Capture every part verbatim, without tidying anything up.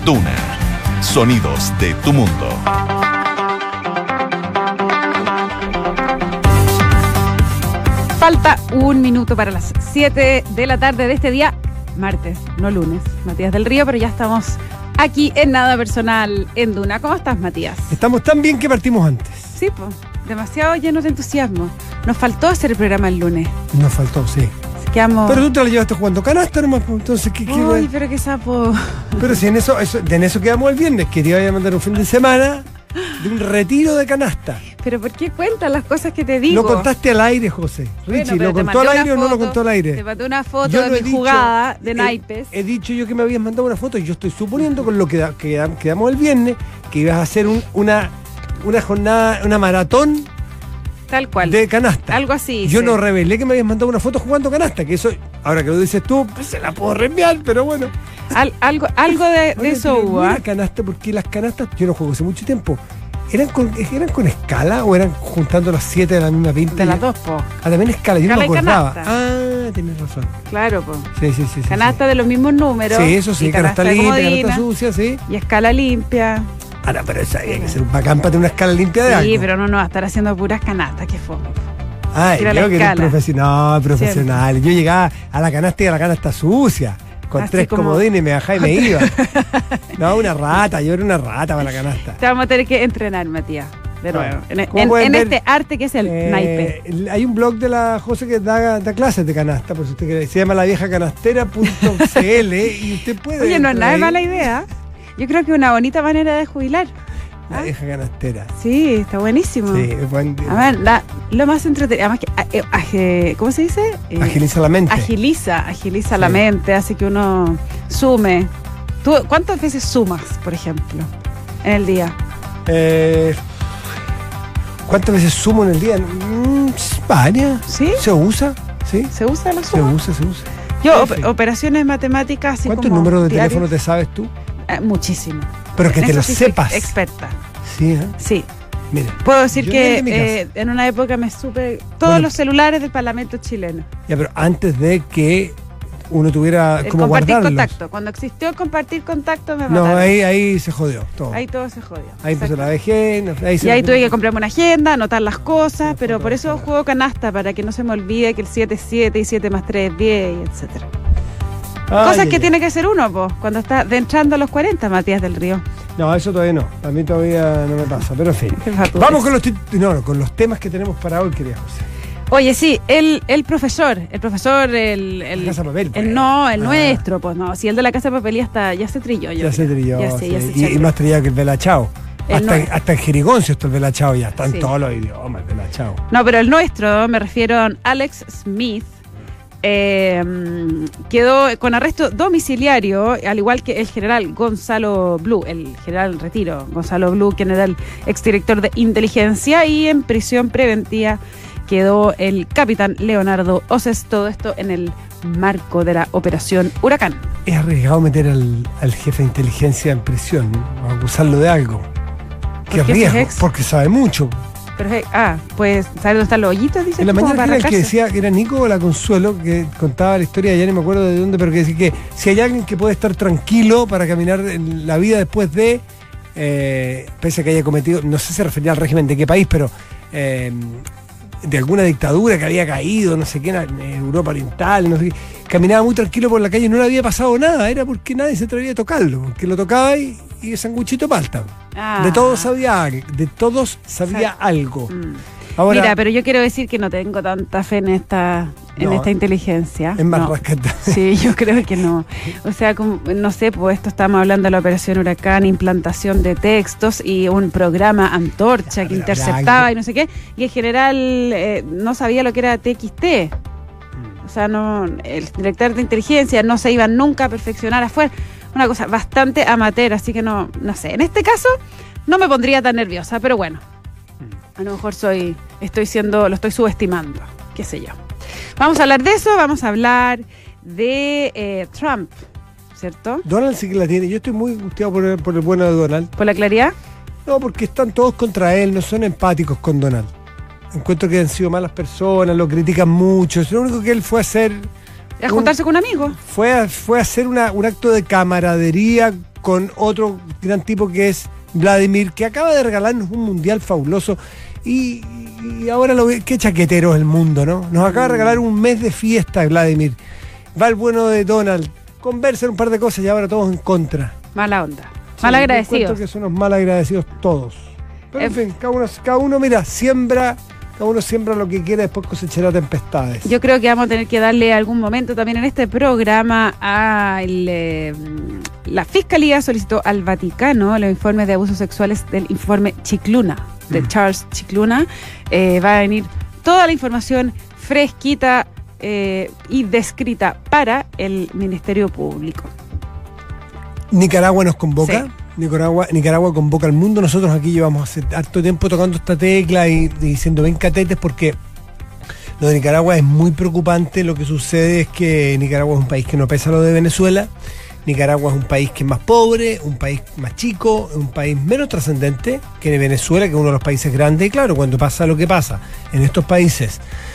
Duna. Sonidos de tu mundo. Falta un minuto para las siete de la tarde de este día, martes, no lunes, Matías del Río, pero ya estamos aquí en Nada Personal en Duna. ¿Cómo estás, Matías? Estamos tan bien que partimos antes. Sí, pues, demasiado llenos de entusiasmo. Nos faltó hacer el programa el lunes. Nos faltó, sí. Quedamos... Pero tú te la llevaste jugando canasta nomás, pues, entonces, ¿qué quiero? Ay, pero qué sapo. Pero si en eso, eso, en eso quedamos el viernes, que te iba a mandar un fin de semana de un retiro de canasta. ¿Pero por qué cuentas las cosas que te digo? Lo contaste al aire, José. Richie, bueno, ¿lo contó al aire foto, o no lo contó al aire? Te mandé una foto yo de no mi dicho, jugada de he, naipes. He dicho yo que me habías mandado una foto y yo estoy suponiendo con lo que, da, que quedamos el viernes que ibas a hacer un, una, una jornada, una maratón. Tal cual. De canasta. Algo así. Yo sí. no revelé que me habías mandado una foto jugando canasta, que eso, ahora que lo dices tú, pues se la puedo reenviar, pero bueno. Al, algo algo de, de Oye, eso pero hubo. no era ¿eh? canasta, porque las canastas, yo no juego hace mucho tiempo. ¿Eran con, ¿Eran con escala o eran juntando las siete de la misma pinta? De las dos, po. Ah, también escala, yo Escala no me y acordaba. canasta. Ah, tienes razón. Claro, po. Sí, sí, sí. Canasta sí, de los mismos números. sí. Sí, eso sí, y canasta canasta limpia, comodina, canasta sucia, sí. y escala limpia. Ahora, pero esa hay que ser un bacán para tener una escala limpia de Sí, algo. pero no nos va a estar haciendo puras canastas, qué fome. Ay, Tira creo la que eres escala. profesional, no, profesional. Yo llegaba a la canasta y a la canasta sucia. Con Así tres como- comodines y me bajaba y me iba. No, una rata, yo era una rata para la canasta. Te vamos a tener que entrenar, Matías. De nuevo. Bueno, en como en- pueden en ver, este arte que es el Eh, naipe. el- hay un blog de la José que da, da clases de canasta, por si usted quiere. Se llama la vieja canastera punto c l y usted puede. Oye, no es entrar nada de ahí. mala idea. Yo creo que es una bonita manera de jubilar. La ¿Ah? vieja canastera. Sí, está buenísimo. Sí, es buen- A ver, la- lo más entretenido, además que, a- eh, aje- ¿cómo se dice? Eh, agiliza la mente. Agiliza, agiliza Sí. la mente, hace que uno sume. ¿Tú cuántas veces sumas, por ejemplo, en el día? Eh, ¿Cuántas veces sumo en el día? Mm, varias. ¿Sí? ¿Se usa? ¿Sí? ¿Se usa la Se suma? usa, se usa. Yo, Sí, op- sí. operaciones matemáticas así ¿Cuántos como números de diarios, teléfono te sabes tú? eh, muchísimo. Pero que En te eso lo sí soy sepas. experta. Sí, ¿eh? Sí. Mira. Puedo decir Yo que desde mi casa. eh, en una época me supe todos Bueno. los celulares del Parlamento chileno. Ya, pero antes de que uno tuviera El como compartir guardarlos. contacto. Cuando existió el compartir contacto me No, mataron. ahí, ahí se jodió todo. Ahí todo se jodió. Ahí empezó Exacto. la vejez. no, ahí se Y ahí tuve que comprarme una agenda, anotar las cosas, Sí, pero foto, por eso foto. juego canasta, para que no se me olvide que el siete es siete y siete más tres es diez, y etcétera. Ay, Cosas ay, que ay. tiene que hacer uno, po, cuando está de entrando a los cuarenta, Matías del Río. No, eso todavía no. A mí todavía no me pasa, pero en fin. Qué fatudez. Vamos con los, tit- no, no, con los temas que tenemos para hoy, querida José. Oye, sí, el, el profesor, el profesor, el... el La Casa de Papel, pues. el no, el Ah. nuestro, pues no. Si el de la Casa de Papel ya está, ya se trilló. yo Ya se creo. trilló. Ya, sí, ya sí. se y, y chacreó. más trillado que el Belachao. El Hasta, no- hasta en Jerigoncio está el Belachao ya. Están Sí. todos los idiomas, el Belachao. No, pero el nuestro, me refiero a Alex Smith, eh, quedó con arresto domiciliario, al igual que el general Gonzalo Blue, el general en retiro, Gonzalo Blue, quien era el exdirector de inteligencia, y en prisión preventiva quedó el capitán Leonardo Oces, todo esto en el marco de la operación Huracán. Es arriesgado meter al, al jefe de inteligencia en prisión, ¿no? Acusarlo de algo. Qué ¿Por qué ese es riesgo, ex? porque sabe mucho. Pero, eh, ah, pues, ¿sabes dónde están los hoyitos? Dice En la como mañana para era el que arrancarse. decía que era Nico la Consuelo, que contaba la historia, ya no me acuerdo de dónde, pero que decía que si hay alguien que puede estar tranquilo para caminar en la vida después de, eh, pese a que haya cometido, no sé si se refería al régimen de qué país, pero eh, de alguna dictadura que había caído, no sé qué, en Europa Oriental, no sé qué, caminaba muy tranquilo por la calle, no le había pasado nada, era porque nadie se atrevía a tocarlo, porque lo tocaba y, y sanguchito palta. Ah. De todos sabía, al- de todos sabía Sa- algo. Mm. Ahora, Mira, pero yo quiero decir que no tengo tanta fe en esta, en No, esta inteligencia. es más No. rascata. Sí, yo creo que no. O sea, como, no sé, pues esto estamos hablando de la operación Huracán, implantación de textos y un programa Antorcha Ya, que pero interceptaba habrá y no sé qué, y en general eh, no sabía lo que era T X T. O sea, no, el director de inteligencia no se iba nunca a perfeccionar afuera. Una cosa bastante amateur, así que no, no sé. En este caso no me pondría tan nerviosa, pero bueno. A lo mejor soy, estoy siendo, lo estoy subestimando, qué sé yo. Vamos a hablar de eso, vamos a hablar de eh, Trump, ¿cierto? Donald sí que la tiene. Yo estoy muy angustiado por el, por el bueno de Donald. ¿Por la claridad? No, porque están todos contra él, no son empáticos con Donald. Encuentro que han sido malas personas, lo critican mucho. Lo único que él fue a hacer ¿A juntarse con un amigo? fue a, fue a hacer una, un acto de camaradería con otro gran tipo que es Vladimir, que acaba de regalarnos un mundial fabuloso. Y, y ahora lo ve, qué chaquetero es el mundo, ¿no? Nos acaba de regalar un mes de fiesta, Vladimir. Va el bueno de Donald, conversan un par de cosas y ahora todos en contra. Mala onda. Sí, Mal agradecidos. Encuentro que son unos mal agradecidos todos. Pero en Eh, fin, cada uno, cada uno, mira, siembra, cada uno siembra lo que quiere, después cosechará tempestades. Yo creo que vamos a tener que darle algún momento también en este programa a el, eh, la Fiscalía solicitó al Vaticano los informes de abusos sexuales del informe Chicluna, de Mm. Charles Chicluna. Eh, va a venir toda la información fresquita eh, y descrita para el Ministerio Público. Nicaragua nos convoca. Sí. Nicaragua, Nicaragua convoca al mundo. Nosotros aquí llevamos hace harto tiempo tocando esta tecla y, y diciendo ven catetes, porque lo de Nicaragua es muy preocupante. Lo que sucede es que Nicaragua es un país que no pesa lo de Venezuela. Nicaragua es un país que es más pobre, un país más chico, un país menos trascendente que Venezuela, que es uno de los países grandes. Y claro, cuando pasa lo que pasa en estos países,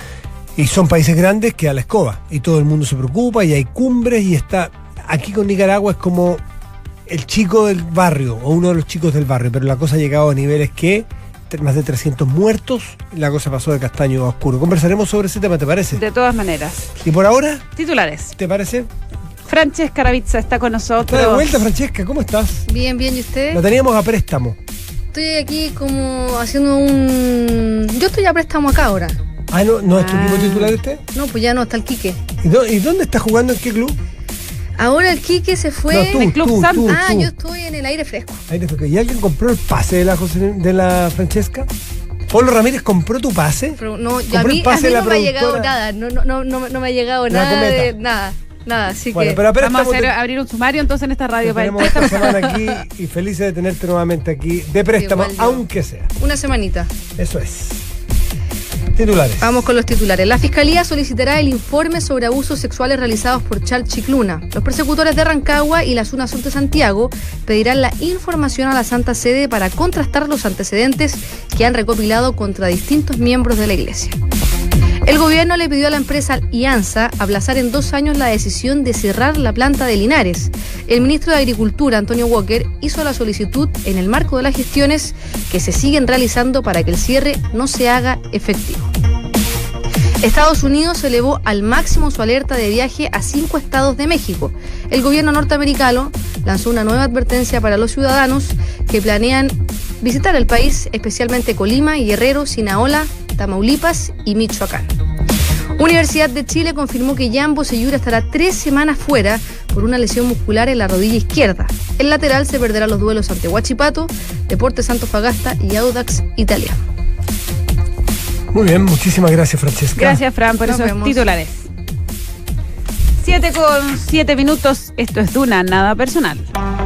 y son países grandes, queda la escoba. Y todo el mundo se preocupa y hay cumbres y está... Aquí con Nicaragua es como el chico del barrio o uno de los chicos del barrio, pero la cosa ha llegado a niveles que más de trescientos muertos, la cosa pasó de castaño a oscuro. Conversaremos sobre ese tema, ¿te parece? De todas maneras. Y por ahora, Titulares. ¿te parece? Francesca Ravizza está con nosotros. Está de vuelta, Francesca, ¿cómo estás? Bien, bien, ¿y usted? La teníamos a préstamo. Estoy aquí como haciendo un... Yo estoy a préstamo acá ahora. Ah, ¿no, no es tu Ah. equipo titular este? No, pues ya no, está el Quique. ¿Y, dó- y dónde estás jugando? ¿En qué club? Ahora el Quique se fue... No, tú, en Club tú, Sam. tú, ah, tú. yo estoy en el aire fresco. Ahí te fue. ¿Y alguien compró el pase de la, José- de la Francesca? ¿Polo Ramírez compró tu pase? Pero no, yo- Compró a el mí, a pase mí de no la me ha llegado productora. nada. No, no, no, no, no me ha llegado La nada de... cometa. Nada, nada, así Bueno, que... pero a Vamos a préstamo hacer, te- abrir un sumario entonces en esta radio te para el tenemos esta préstamo. semana aquí y felices de tenerte nuevamente aquí de préstamo, Igual yo. aunque sea. Una semanita. Eso es. Titulares. Vamos con los titulares. La Fiscalía solicitará el informe sobre abusos sexuales realizados por Charles Chicluna. Los persecutores de Rancagua y la Zona Sur de Santiago pedirán la información a la Santa Sede para contrastar los antecedentes que han recopilado contra distintos miembros de la Iglesia. El gobierno le pidió a la empresa IANSA aplazar en dos años la decisión de cerrar la planta de Linares. El ministro de Agricultura, Antonio Walker, hizo la solicitud en el marco de las gestiones que se siguen realizando para que el cierre no se haga efectivo. Estados Unidos elevó al máximo su alerta de viaje a cinco estados de México. El gobierno norteamericano lanzó una nueva advertencia para los ciudadanos que planean visitar el país, especialmente Colima, Guerrero, Sinaola, Tamaulipas y Michoacán. Universidad de Chile confirmó que Jan Bosellura estará tres semanas fuera por una lesión muscular en la rodilla izquierda. El lateral se perderá los duelos ante Huachipato, Deportes Antofagasta y Audax Italiano. Muy bien, muchísimas gracias, Francesca. Gracias, Fran, por Nos esos vemos. titulares. Siete con siete minutos. Esto es Duna, nada personal.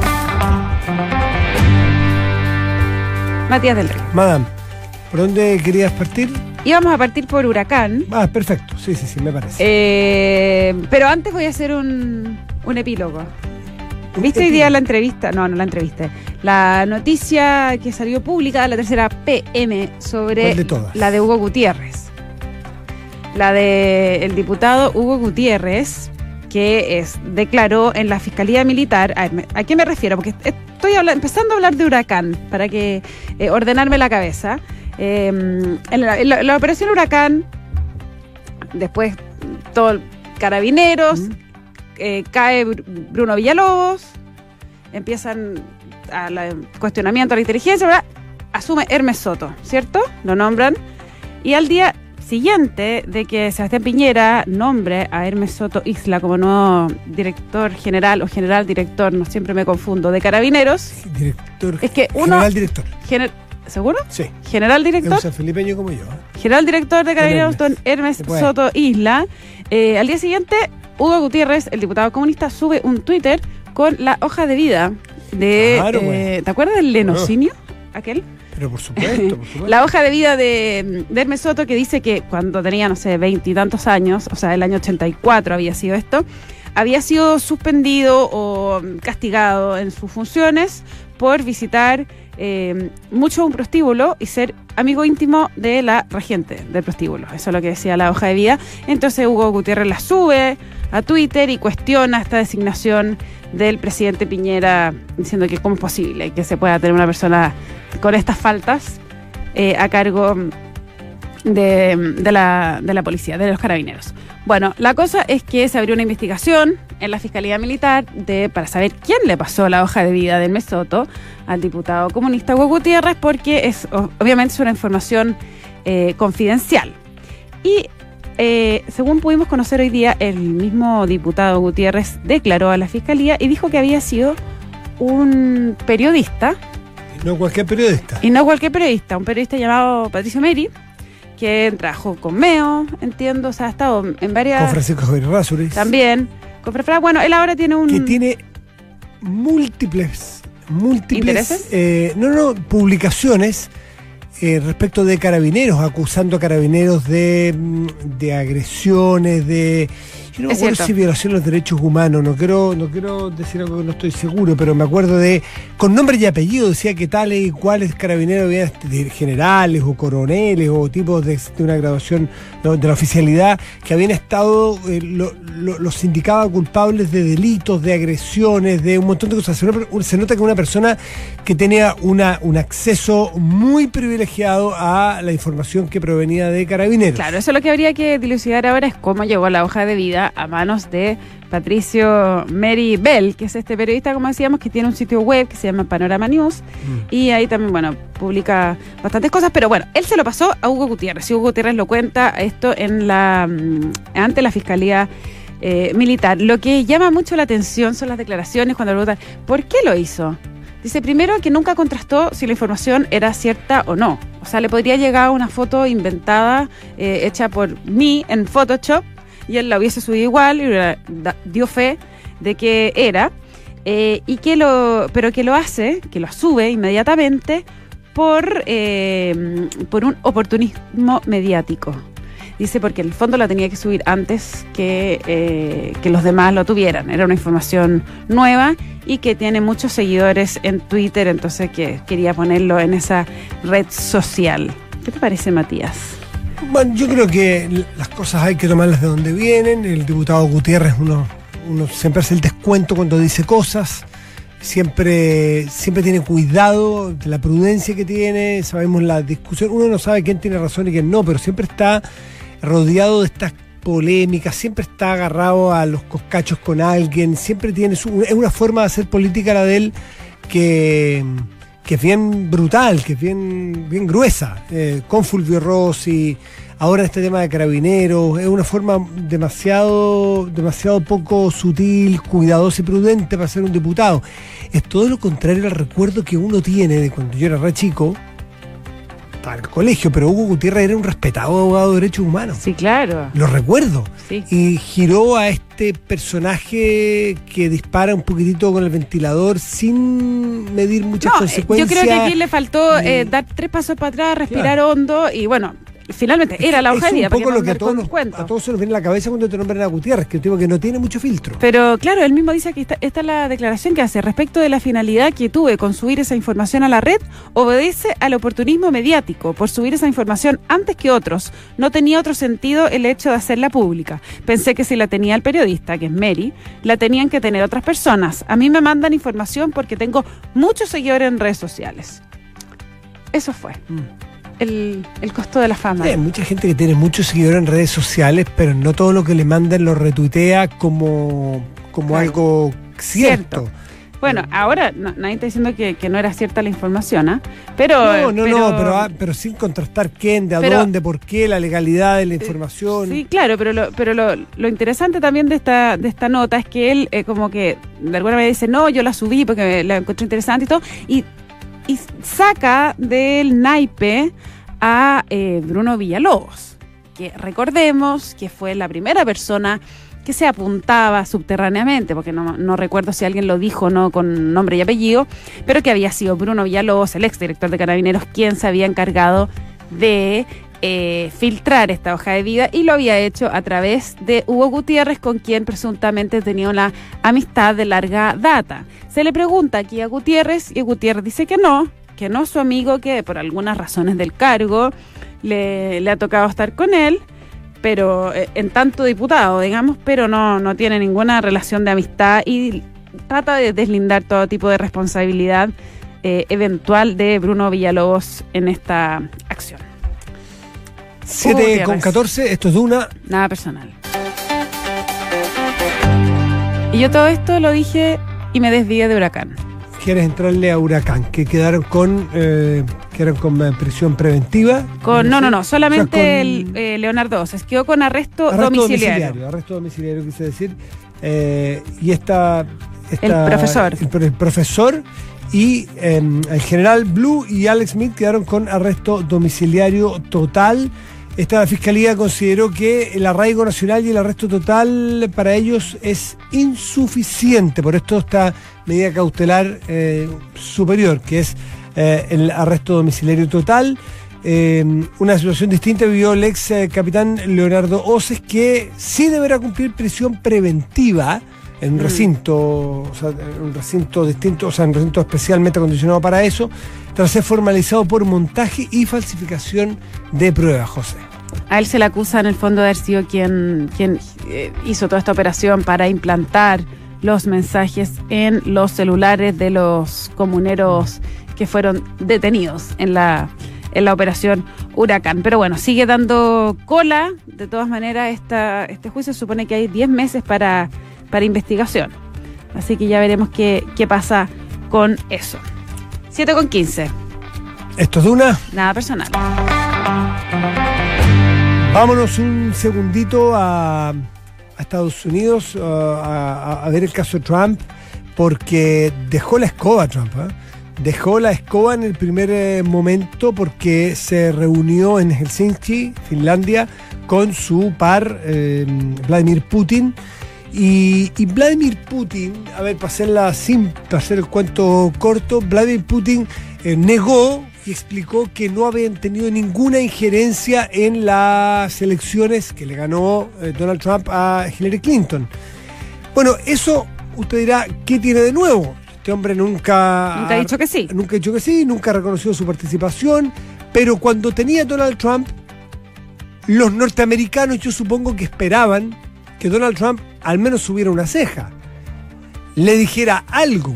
Matías del Río. Madame, ¿por dónde querías partir? Y vamos a partir por Huracán. Ah, perfecto. Sí, sí, sí, me parece. Eh, pero antes voy a hacer un, un epílogo. ¿Viste hoy día la entrevista? No, no la entrevista. La noticia que salió pública, la tercera P M, sobre ¿Cuál de todas? la de Hugo Gutiérrez. La de el diputado Hugo Gutiérrez, que es, declaró en la Fiscalía Militar. A, ver, me- ¿a qué me refiero? Porque estoy habla- empezando a hablar de Huracán, para que eh, ordenarme la cabeza. Eh, en, la, en la- la operación Huracán, después todo el Carabineros, Mm. eh, cae Br- Bruno Villalobos, empiezan a la cuestionamiento a la inteligencia, ¿verdad? Asume Hermes Soto, ¿cierto? Lo nombran. Y al día siguiente de que Sebastián Piñera nombre a Hermes Soto Isla como nuevo director general o general director, no siempre me confundo, de Carabineros, Director. es que uno... General director. gener- ¿Seguro? Sí. General director. Es un felipeño como yo. ¿eh? General director de Carabineros, Hermes. don Hermes Se puede. Soto Isla. Eh, al día siguiente, Hugo Gutiérrez, el diputado comunista, sube un Twitter con la hoja de vida de... Claro, eh, pues. ¿Te acuerdas del lenocinio? Aquel. Pero por supuesto, por supuesto. La hoja de vida de, de Hermes Soto, que dice que cuando tenía, no sé, veintitantos años, o sea, el año ochenta y cuatro había sido esto, había sido suspendido o castigado en sus funciones por visitar eh, mucho un prostíbulo y ser amigo íntimo de la regente del prostíbulo. Eso es lo que decía la hoja de vida. Entonces Hugo Gutiérrez la sube a Twitter y cuestiona esta designación del presidente Piñera, diciendo que cómo es posible que se pueda tener una persona con estas faltas eh, a cargo de, de, la, de la policía, de los carabineros. Bueno, la cosa es que se abrió una investigación en la Fiscalía Militar de, para saber quién le pasó la hoja de vida del Mesoto al diputado comunista Hugo Gutiérrez, porque es obviamente es una información eh, confidencial. Y eh, según pudimos conocer hoy día, el mismo diputado Gutiérrez declaró a la Fiscalía y dijo que había sido un periodista. Y no cualquier periodista. Y no cualquier periodista, un periodista llamado Patricio Meri, que trabajó con Meo, entiendo, o sea, ha estado en varias... Con Francisco Javier Rázuriz. También, con Frefra. Bueno, él ahora tiene un... Que tiene múltiples, múltiples... ¿Intereses? Eh, no, no, publicaciones eh, respecto de carabineros, acusando a carabineros de, de agresiones, de... Yo no me acuerdo si violación a los derechos humanos, no quiero, no quiero decir algo que no estoy seguro, pero me acuerdo de, con nombre y apellido, decía que tales y cuáles carabineros había, de generales o coroneles o tipos de, de una graduación no, de la oficialidad, que habían estado, eh, lo, lo, los indicaba culpables de delitos, de agresiones, de un montón de cosas. Se, se nota que una persona que tenía una, un acceso muy privilegiado a la información que provenía de carabineros. Claro, eso lo que habría que dilucidar ahora es cómo llegó la hoja de vida a manos de Patricio Meri Bell, que es este periodista, como decíamos, que tiene un sitio web que se llama Panorama News, mm. y ahí también, bueno, publica bastantes cosas, pero bueno, él se lo pasó a Hugo Gutiérrez, y Hugo Gutiérrez lo cuenta esto en la ante la Fiscalía eh, Militar. Lo que llama mucho la atención son las declaraciones cuando le preguntan, ¿por qué lo hizo? Dice, primero, que nunca contrastó si la información era cierta o no. O sea, le podría llegar una foto inventada, eh, hecha por mí en Photoshop, y él la hubiese subido igual y dio fe de que era, eh, y que lo, pero que lo hace, que lo sube inmediatamente por, eh, por un oportunismo mediático. Dice, porque en el fondo la tenía que subir antes que, eh, que los demás lo tuvieran. Era una información nueva y que tiene muchos seguidores en Twitter, entonces que quería ponerlo en esa red social. ¿Qué te parece, Matías? Bueno, yo creo que las cosas hay que tomarlas de donde vienen. El diputado Gutiérrez, uno, uno siempre hace el descuento cuando dice cosas, siempre, siempre tiene cuidado de la prudencia que tiene, sabemos la discusión, uno no sabe quién tiene razón y quién no, pero siempre está rodeado de estas polémicas, siempre está agarrado a los coscachos con alguien, siempre tiene su, es una forma de hacer política la de él que... que es bien brutal, que es bien, bien gruesa, eh, con Fulvio Rossi, ahora este tema de carabineros, es una forma demasiado, demasiado poco sutil, cuidadosa y prudente para ser un diputado. Es todo lo contrario al recuerdo que uno tiene de cuando yo era re chico, estaba en el colegio, pero Hugo Gutiérrez era un respetado abogado de derechos humanos. Sí, claro. Lo recuerdo. Sí. Y giró a este personaje que dispara un poquitito con el ventilador sin medir muchas no, consecuencias. Yo creo que aquí le faltó eh, dar tres pasos para atrás, respirar claro. hondo y bueno, finalmente era la hoja de vida. Es un poco lo que a todos, nos, a todos se nos viene a la cabeza cuando te nombran a Gutiérrez, que es un tipo que no tiene mucho filtro. Pero claro, él mismo dice que esta, esta es la declaración que hace respecto de la finalidad que tuve con subir esa información a la red, obedece al oportunismo mediático por subir esa información antes que otros. No tenía otro sentido el hecho de hacerla pública. Pensé que si la tenía el periodista, que es Meri, la tenían que tener otras personas. A mí me mandan información porque tengo muchos seguidores en redes sociales. Eso fue. Mm. El, el costo de la fama. Hay mucha gente que tiene muchos seguidores en redes sociales, pero no todo lo que le mandan lo retuitea como, como claro. algo cierto. cierto. Bueno, ahora no, nadie está diciendo que, que no era cierta la información, ¿eh? Pero, no, no, pero, no, pero, ah, pero sin contrastar quién, de a pero, dónde, por qué, la legalidad de la información. Sí, claro, pero lo, pero lo, lo interesante también de esta, de esta nota es que él eh, como que de alguna manera dice, no, yo la subí porque la encontré interesante y todo, y y saca del naipe a eh, Bruno Villalobos, que recordemos que fue la primera persona que se apuntaba subterráneamente, porque no, no recuerdo si alguien lo dijo o no con nombre y apellido, pero que había sido Bruno Villalobos, el exdirector de Carabineros, quien se había encargado de eh, filtrar esta hoja de vida y lo había hecho a través de Hugo Gutiérrez, con quien presuntamente tenía una amistad de larga data. Se le pregunta aquí a Gutiérrez y Gutiérrez dice que no, que no es su amigo, que por algunas razones del cargo le, le ha tocado estar con él, pero eh, en tanto diputado, digamos, pero no, no tiene ninguna relación de amistad y trata de deslindar todo tipo de responsabilidad eh, eventual de Bruno Villalobos en esta acción. siete con catorce, esto es Duna. Nada personal. Y yo todo esto lo dije y me desvié de Huracán. ¿Quieres entrarle a Huracán? Que quedaron con eh, quedaron con eh, prisión preventiva. Con, no, no, no, solamente o sea, con, el, eh, Leonardo se quedó con arresto, arresto domiciliario. domiciliario. Arresto domiciliario, quise decir. Eh, y esta, esta... El profesor. El, el profesor y eh, el general Blue y Alex Smith quedaron con arresto domiciliario total. Esta fiscalía consideró que el arraigo nacional y el arresto total para ellos es insuficiente. Por esto esta medida cautelar eh, superior, que es eh, el arresto domiciliario total. Eh, una situación distinta vivió el ex eh, capitán Leonardo Oces, que sí deberá cumplir prisión preventiva en un mm. recinto, o sea, en un recinto distinto, o sea, en un recinto especialmente acondicionado para eso, tras ser formalizado por montaje y falsificación de pruebas, José. A él se le acusa en el fondo de haber sido quien, quien eh, hizo toda esta operación para implantar los mensajes en los celulares de los comuneros que fueron detenidos en la, en la operación Huracán. Pero bueno, sigue dando cola. De todas maneras, esta, este juicio supone que hay diez meses para, para investigación. Así que ya veremos qué, qué pasa con eso. siete con quince. ¿Esto es Duna? Nada personal. Vámonos un segundito a, a Estados Unidos uh, a, a ver el caso Trump, porque dejó la escoba Trump, ¿eh? Dejó la escoba en el primer eh, momento porque se reunió en Helsinki, Finlandia, con su par eh, Vladimir Putin. Y, y Vladimir Putin, a ver, para, hacerla sin, para hacer el cuento corto, Vladimir Putin eh, negó y explicó que no habían tenido ninguna injerencia en las elecciones que le ganó eh, Donald Trump a Hillary Clinton. Bueno, eso usted dirá, ¿qué tiene de nuevo? Este hombre nunca... Nunca ha dicho que sí. Nunca ha dicho que sí, nunca ha reconocido su participación, pero cuando tenía Donald Trump, los norteamericanos yo supongo que esperaban que Donald Trump al menos subiera una ceja, le dijera algo,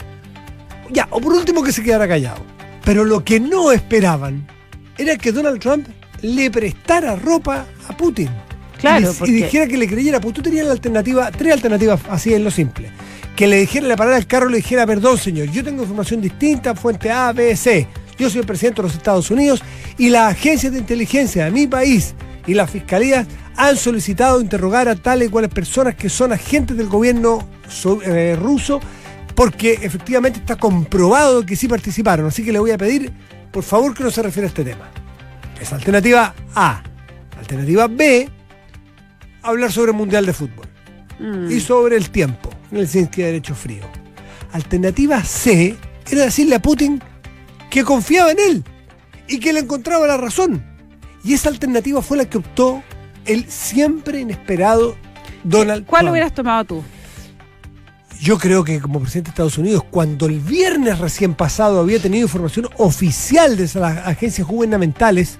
ya, o por último que se quedara callado. Pero lo que no esperaban era que Donald Trump le prestara ropa a Putin. Claro, y, porque... y dijera que le creyera, pues tú tenías la alternativa, tres alternativas así en lo simple. Que le dijera, le parara el carro y le dijera, perdón señor, yo tengo información distinta, fuente A, B, C. Yo soy el presidente de los Estados Unidos y las agencias de inteligencia de mi país y las fiscalías han solicitado interrogar a tales y cuales personas que son agentes del gobierno eh, ruso, porque efectivamente está comprobado que sí participaron. Así que le voy a pedir, por favor, que no se refiera a este tema. Esa alternativa A. Alternativa B, hablar sobre el Mundial de Fútbol. Mm. Y sobre el tiempo, en el Helsinki de Derecho Frío. Alternativa C, era decirle a Putin que confiaba en él y que le encontraba la razón. Y esa alternativa fue la que optó el siempre inesperado Donald Trump. ¿Cuál hubieras tomado tú? Yo creo que como presidente de Estados Unidos, cuando el viernes recién pasado había tenido información oficial de las agencias gubernamentales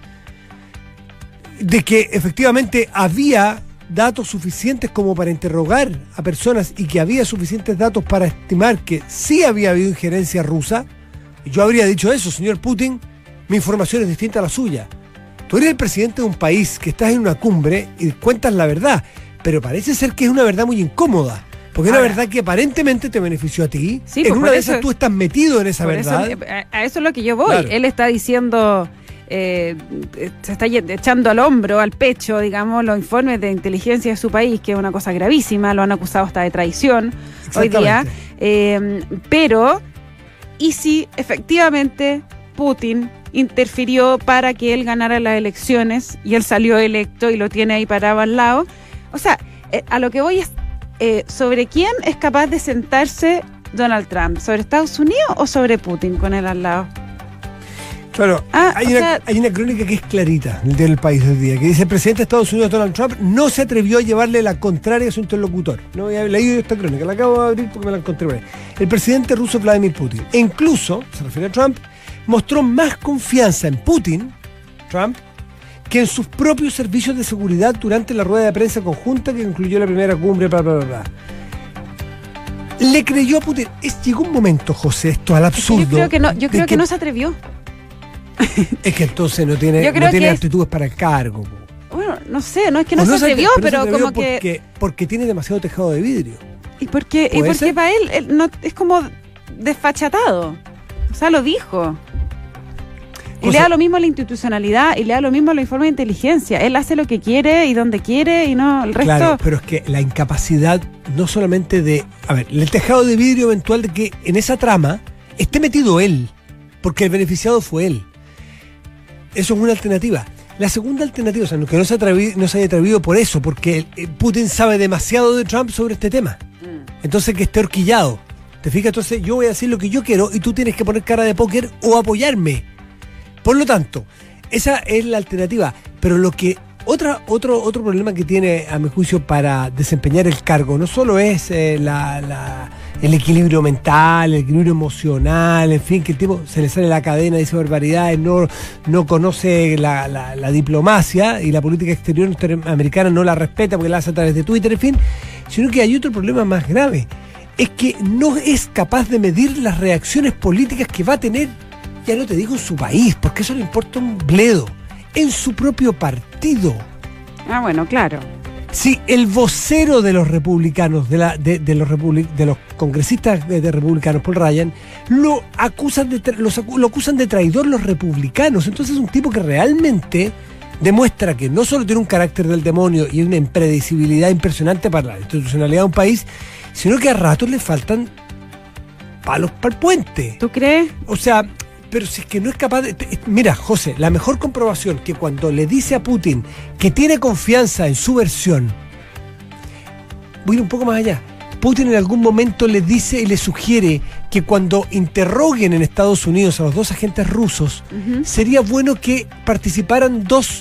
de que efectivamente había datos suficientes como para interrogar a personas y que había suficientes datos para estimar que sí había habido injerencia rusa, yo habría dicho eso, señor Putin, mi información es distinta a la suya. Tú eres el presidente de un país que estás en una cumbre y cuentas la verdad, pero parece ser que es una verdad muy incómoda. Porque es una verdad que aparentemente te benefició a ti. Sí, en pues una de eso, esas tú estás metido en esa verdad. Eso, a eso es lo que yo voy. Claro. Él está diciendo, eh, se está echando al hombro, al pecho, digamos, los informes de inteligencia de su país, que es una cosa gravísima. Lo han acusado hasta de traición hoy día. Eh, pero, ¿y si efectivamente Putin interfirió para que él ganara las elecciones y él salió electo y lo tiene ahí parado al lado? O sea, eh, a lo que voy es eh, sobre quién es capaz de sentarse Donald Trump, ¿sobre Estados Unidos o sobre Putin con él al lado? Claro, ah, hay, una, sea, hay una crónica que es clarita del país del día, que dice: el presidente de Estados Unidos, Donald Trump, no se atrevió a llevarle la contraria a su interlocutor. No había leído esta crónica, la acabo de abrir porque me la encontré por ahí. El presidente ruso Vladimir Putin, e incluso, se refiere a Trump, mostró más confianza en Putin, Trump, que en sus propios servicios de seguridad durante la rueda de prensa conjunta que incluyó la primera cumbre, bla, bla, bla, bla. Le creyó a Putin. Es, llegó un momento, José, esto al absurdo. Yo creo que no, yo creo que, que no se atrevió. Es que entonces no tiene, Yo creo no tiene que aptitudes para el cargo. Bueno, no sé, no es que no, O se atrevió, pero, pero, no se atrevió como que... porque, porque tiene demasiado tejado de vidrio. ¿Y por qué, y ¿Puede porque ser? para él, él no, es como desfachatado? O sea, lo dijo. Y O le sea- da lo mismo la institucionalidad y le da lo mismo los informes de inteligencia. Él hace lo que quiere y donde quiere y no el resto. Claro, pero es que la incapacidad no solamente de... A ver, el tejado de vidrio eventual de que en esa trama esté metido él, porque el beneficiado fue él. Eso es una alternativa. La segunda alternativa, o sea, que no se, atrevi- no se haya atrevido por eso, porque eh, Putin sabe demasiado de Trump sobre este tema. Entonces que esté horquillado. ¿Te fijas? Entonces yo voy a decir lo que yo quiero y tú tienes que poner cara de póker o apoyarme. Por lo tanto, esa es la alternativa. Pero lo que otra, otro, otro problema que tiene, a mi juicio, para desempeñar el cargo, no solo es eh, la, la, el equilibrio mental, el equilibrio emocional, en fin, que el tipo se le sale la cadena, dice barbaridades, no, no conoce la, la, la diplomacia y la política exterior norteamericana no la respeta porque la hace a través de Twitter, en fin, sino que hay otro problema más grave. Es que no es capaz de medir las reacciones políticas que va a tener, ya no te digo en su país, porque eso le importa un bledo, en su propio partido. Ah, bueno, claro. Si el vocero de los republicanos, de, la, de, de, los, republic, de los congresistas de, de republicanos, Paul Ryan, lo acusan, de, los, acu- lo acusan de traidor los republicanos. Entonces es un tipo que realmente demuestra que no solo tiene un carácter del demonio y una impredecibilidad impresionante para la institucionalidad de un país, sino que a ratos le faltan palos para el puente. ¿Tú crees? O sea, pero si es que no es capaz de... Mira, José, la mejor comprobación que cuando le dice a Putin que tiene confianza en su versión, voy a ir un poco más allá. Putin en algún momento le dice y le sugiere que cuando interroguen en Estados Unidos a los dos agentes rusos, Uh-huh. sería bueno que participaran dos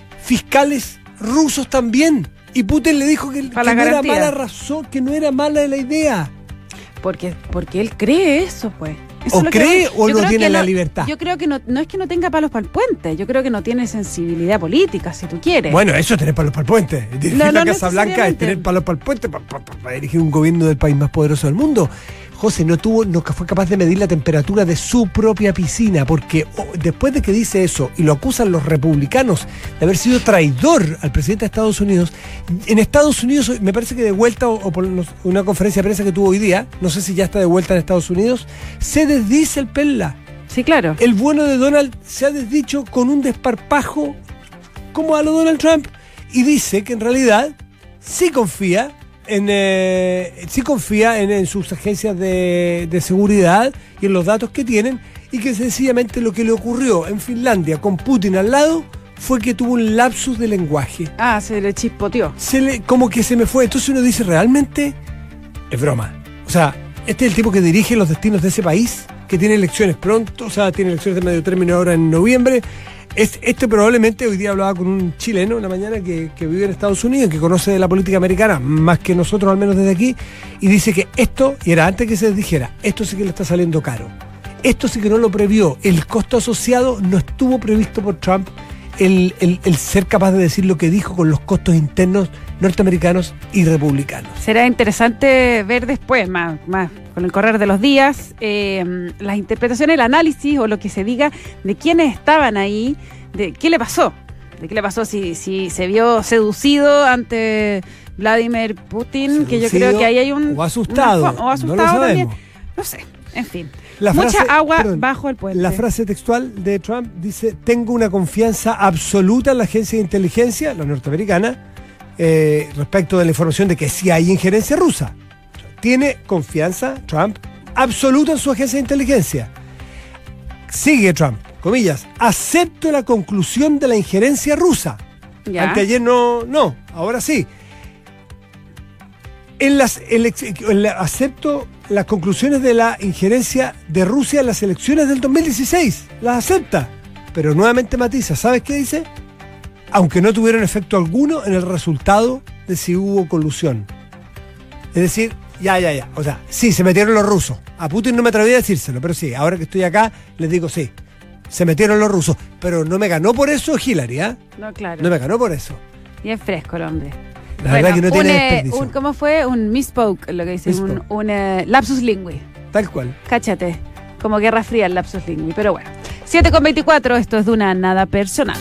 fiscales rusos también. Y Putin le dijo que, que Para la no era garantía. mala razón, que no era mala la idea. Porque, porque él cree eso, pues. Eso ¿O es lo que cree voy. o Yo no creo tiene que la libertad? Yo creo que no, no es que no tenga palos para el puente, yo creo que no tiene sensibilidad política, si tú quieres. Bueno, eso es tener palos para el puente. Dirigir No, no la Casa Blanca es necesariamente. tener palos para el puente para, para- para dirigir un gobierno del país más poderoso del mundo. José no tuvo, no fue capaz de medir la temperatura de su propia piscina, porque oh, después de que dice eso y lo acusan los republicanos de haber sido traidor al presidente de Estados Unidos, en Estados Unidos, me parece que de vuelta, o, o por una conferencia de prensa que tuvo hoy día, no sé si ya está de vuelta en Estados Unidos, se desdice el Perla. Sí, claro. El bueno de Donald se ha desdicho con un desparpajo como a lo Donald Trump y dice que en realidad sí confía en eh, sí confía en, en sus agencias de, de seguridad y en los datos que tienen, y que sencillamente lo que le ocurrió en Finlandia con Putin al lado fue que tuvo un lapsus de lenguaje. Ah, se le chispoteó. Se le, como que se me fue. Entonces uno dice, realmente es broma. O sea, este es el tipo que dirige los destinos de ese país, que tiene elecciones pronto, o sea, tiene elecciones de medio término ahora en noviembre. Es, este probablemente, hoy día hablaba con un chileno una mañana que, que vive en Estados Unidos, que conoce de la política americana más que nosotros, al menos desde aquí, y dice que esto, y era antes que se dijera, esto sí que le está saliendo caro. Esto sí que no lo previó. El costo asociado no estuvo previsto por Trump, el, el, el ser capaz de decir lo que dijo con los costos internos norteamericanos y republicanos. Será interesante ver después, más, más con el correr de los días, eh, las interpretaciones, el análisis o lo que se diga de quiénes estaban ahí, de qué le pasó, de qué le pasó, si, si se vio seducido ante Vladimir Putin, que yo Seducido creo que ahí hay un... o asustado, una fo- o no lo asustado también. sabemos. No sé, en fin. La Mucha frase- agua perdón, bajo el puente. La frase textual de Trump dice: tengo una confianza absoluta en la agencia de inteligencia, la norteamericana, eh, respecto de la información de que sí hay injerencia rusa. Tiene confianza, Trump, absoluta en su agencia de inteligencia. Sigue Trump, comillas, acepto la conclusión de la injerencia rusa. Ya. Anteayer no, no, ahora sí. En las elec- en la- acepto las conclusiones de la injerencia de Rusia en las elecciones del dos mil dieciséis. Las acepta. Pero nuevamente matiza. ¿Sabes qué dice? Aunque no tuvieron efecto alguno en el resultado de si hubo colusión. Es decir, ya, ya, ya. O sea, sí, se metieron los rusos. A Putin no me atreví a decírselo, pero sí, ahora que estoy acá, les digo sí. Se metieron los rusos. Pero no me ganó por eso Hillary, ¿ah? ¿eh? No, claro. No me ganó por eso. Y es fresco el hombre. La verdad que no tiene desperdicio. Un, ¿Cómo fue? Un misspoke, lo que dicen. Un, un uh, lapsus lingüi. Tal cual. Cáchate. Como Guerra Fría el lapsus lingüi. Pero bueno. siete con veinticuatro, esto es de una nada personal.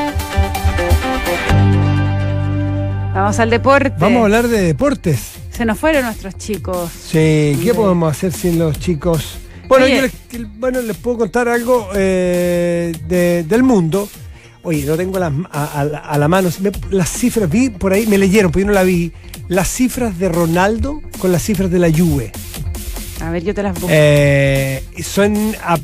Vamos al deporte. Vamos a hablar de deportes. Se nos fueron nuestros chicos. Sí, ¿qué podemos hacer sin los chicos? Bueno, Oye, yo les, bueno, les puedo contar algo eh, de, del mundo. Oye, no tengo las, a, a, a la mano me, las cifras, vi por ahí, me leyeron, porque yo no la vi, las cifras de Ronaldo con las cifras de la Juve. A ver, yo te las busco. Eh, son, a,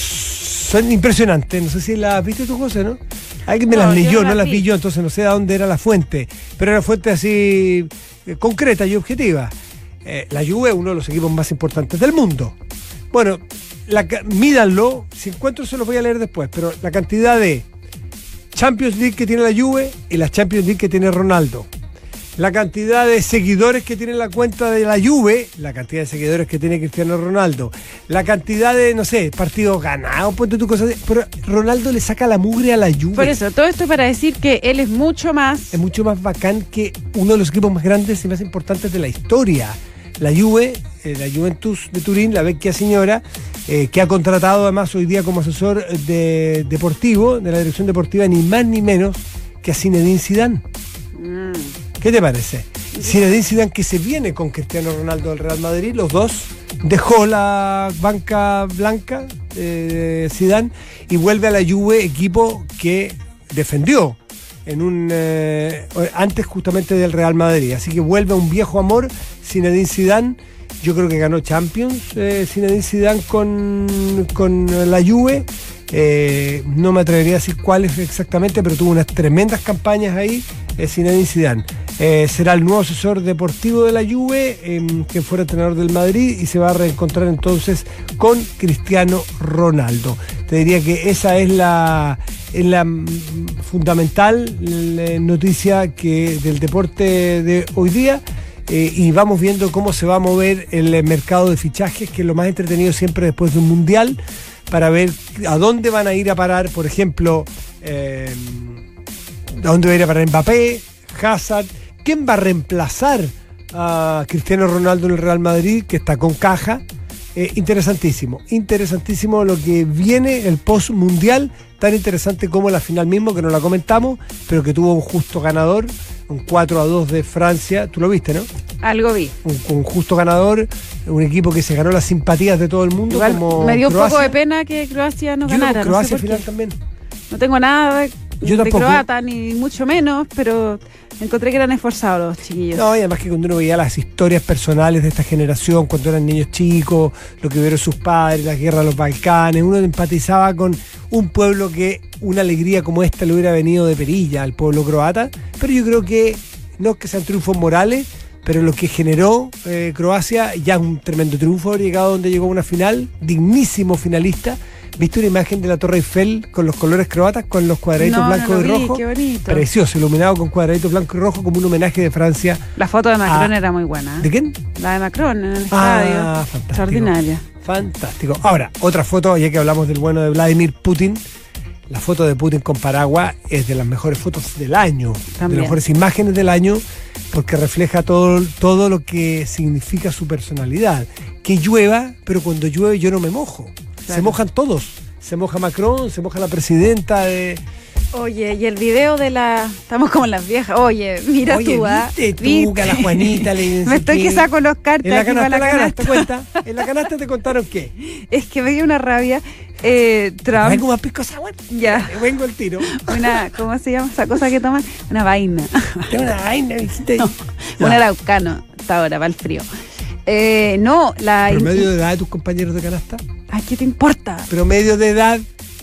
son impresionantes, no sé si las viste tú, José, ¿no? Alguien me No, las leyó, yo no no las las vi. vi yo, entonces no sé de dónde era la fuente, pero era fuente así eh, concreta y objetiva. Eh, la Juve es uno de los equipos más importantes del mundo. Bueno, la, mídanlo, si encuentro se los voy a leer después, pero la cantidad de Champions League que tiene la Juve y la Champions League que tiene Ronaldo. La cantidad de seguidores que tiene la cuenta de la Juve, la cantidad de seguidores que tiene Cristiano Ronaldo, la cantidad de, no sé, partidos ganados, ponte tu cosa, pero Ronaldo le saca la mugre a la Juve. Por eso, todo esto para decir que él es mucho más. Es mucho más bacán que uno de los equipos más grandes y más importantes de la historia. La Juve, eh, la Juventus de Turín, la vecchia señora, eh, que ha contratado además hoy día como asesor de, deportivo, de la dirección deportiva, ni más ni menos que a Zinedine Zidane. Mm. ¿Qué te parece? Zinedine Zidane, que se viene con Cristiano Ronaldo del Real Madrid, los dos, dejó la banca blanca de eh, Zidane y vuelve a la Juve, equipo que defendió en un eh, antes justamente del Real Madrid, así que vuelve a un viejo amor Zinedine Zidane. Yo creo que ganó Champions eh, Zinedine Zidane con, con la Juve. Eh, no me atrevería a decir cuáles exactamente, pero tuvo unas tremendas campañas ahí eh, Zinedine Zidane. Eh, será el nuevo asesor deportivo de la Juve, eh, que fuera entrenador del Madrid, y se va a reencontrar entonces con Cristiano Ronaldo. Te diría que esa es la, es la fundamental la noticia que del deporte de hoy día. Eh, y vamos viendo cómo se va a mover el mercado de fichajes, que es lo más entretenido siempre después de un mundial, para ver a dónde van a ir a parar, por ejemplo, eh, a dónde va a ir a parar Mbappé, Hazard, quién va a reemplazar a Cristiano Ronaldo en el Real Madrid, que está con caja. Eh, interesantísimo, interesantísimo lo que viene, el post-mundial, tan interesante como la final mismo, que no la comentamos, pero que tuvo un justo ganador, un cuatro a dos de Francia. Tú lo viste, ¿no? Algo vi. Un, un justo ganador, un equipo que se ganó las simpatías de todo el mundo. Igual como me dio un Croacia. poco de pena que Croacia no Yo ganara. no, Croacia no sé por al final qué. también. No tengo nada de, Yo de tampoco. croata, ni mucho menos, pero encontré que eran esforzados los chiquillos. No, y además que cuando uno veía las historias personales de esta generación, cuando eran niños chicos, lo que vieron sus padres, la guerra de los Balcanes, uno empatizaba con un pueblo que una alegría como esta le hubiera venido de perilla al pueblo croata, pero yo creo que no es que sean triunfos morales, pero lo que generó eh, Croacia, ya un tremendo triunfo, haber llegado donde llegó a una final, dignísimo finalista. ¿Viste una imagen de la Torre Eiffel con los colores croatas, con los cuadraditos No, blancos no lo y vi, rojos? qué bonito. Precioso, iluminado con cuadraditos blancos y rojos, como un homenaje de Francia. La foto de Macron Ah, era muy buena. ¿eh? ¿De quién? La de Macron en el Ah, estadio. fantástico. Extraordinaria. Fantástico. Ahora, otra foto, ya que hablamos del bueno de Vladimir Putin. La foto de Putin con paraguas es de las mejores fotos del año, También. de las mejores imágenes del año, porque refleja todo, todo lo que significa su personalidad. Que llueva, pero cuando llueve yo no me mojo. Claro. Se mojan todos. Se moja Macron, se moja la presidenta de... Oye, y el video de la... Estamos como las viejas. Oye, mira Oye, tú, ¿ah? ¿viste tú ¿Viste? que a la Juanita le dicen Me estoy que- que saco los cartas En la aquí para canasta, la en la canasta, canasta. cuenta. En la canasta te contaron qué. Es que me dio una rabia. Eh, Trump. Vengo más pisco sour. Ya. Vengo al tiro. Una, ¿cómo se llama esa cosa que toman? Una vaina. Tengo una vaina, ¿viste? No, Ya. un araucano. Hasta ahora, va el frío. Eh, no, la... ¿Promedio de edad de tus compañeros de canasta? Ay, ¿qué te importa? ¿Promedio de edad?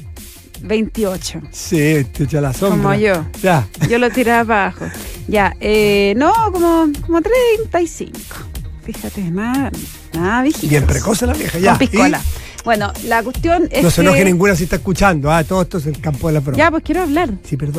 veintiocho. Sí, veintiocho a la sombra. Como yo. Ya. Yo lo tiraba para abajo. Ya, eh, no, como, como treinta y cinco. Fíjate, nada, nada viejitos. Bien precoce la vieja, ya. Con piscola. ¿Y? Bueno, la cuestión es No se que... enoje ninguna si está escuchando. Ah, todo esto es el campo de la prueba. Ya, pues quiero hablar. Sí, perdón.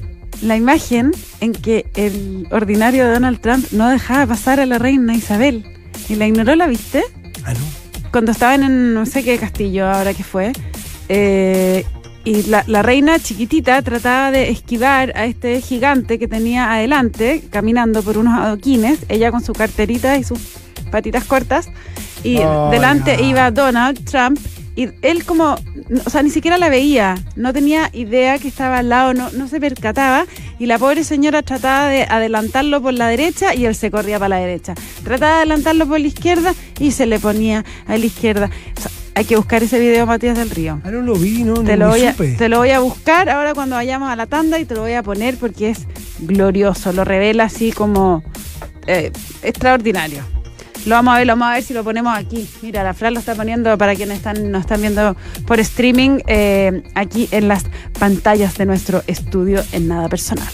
La imagen en que el ordinario Donald Trump no dejaba pasar a la reina Isabel. Y la ignoró, ¿la viste? Ah, no. Cuando estaban en no sé qué castillo ahora que fue. Eh, y la, la reina chiquitita trataba de esquivar a este gigante que tenía adelante, caminando por unos adoquines, ella con su carterita y sus patitas cortas, y oh, delante no. iba Donald Trump, y él como, o sea, ni siquiera la veía, no tenía idea que estaba al lado, no, no se percataba, y la pobre señora trataba de adelantarlo por la derecha y él se corría para la derecha. Trataba de adelantarlo por la izquierda y se le ponía a la izquierda. O sea, hay que buscar ese video, Matías del Río. Ah, no lo vi, no, te no lo voy a, supe. Te lo voy a buscar ahora cuando vayamos a la tanda y te lo voy a poner porque es glorioso, lo revela así como eh, extraordinario. Lo vamos a ver, lo vamos a ver si lo ponemos aquí. Mira, la Fran lo está poniendo para quienes están, nos están viendo por streaming, eh, aquí en las pantallas de nuestro estudio en Nada Personal.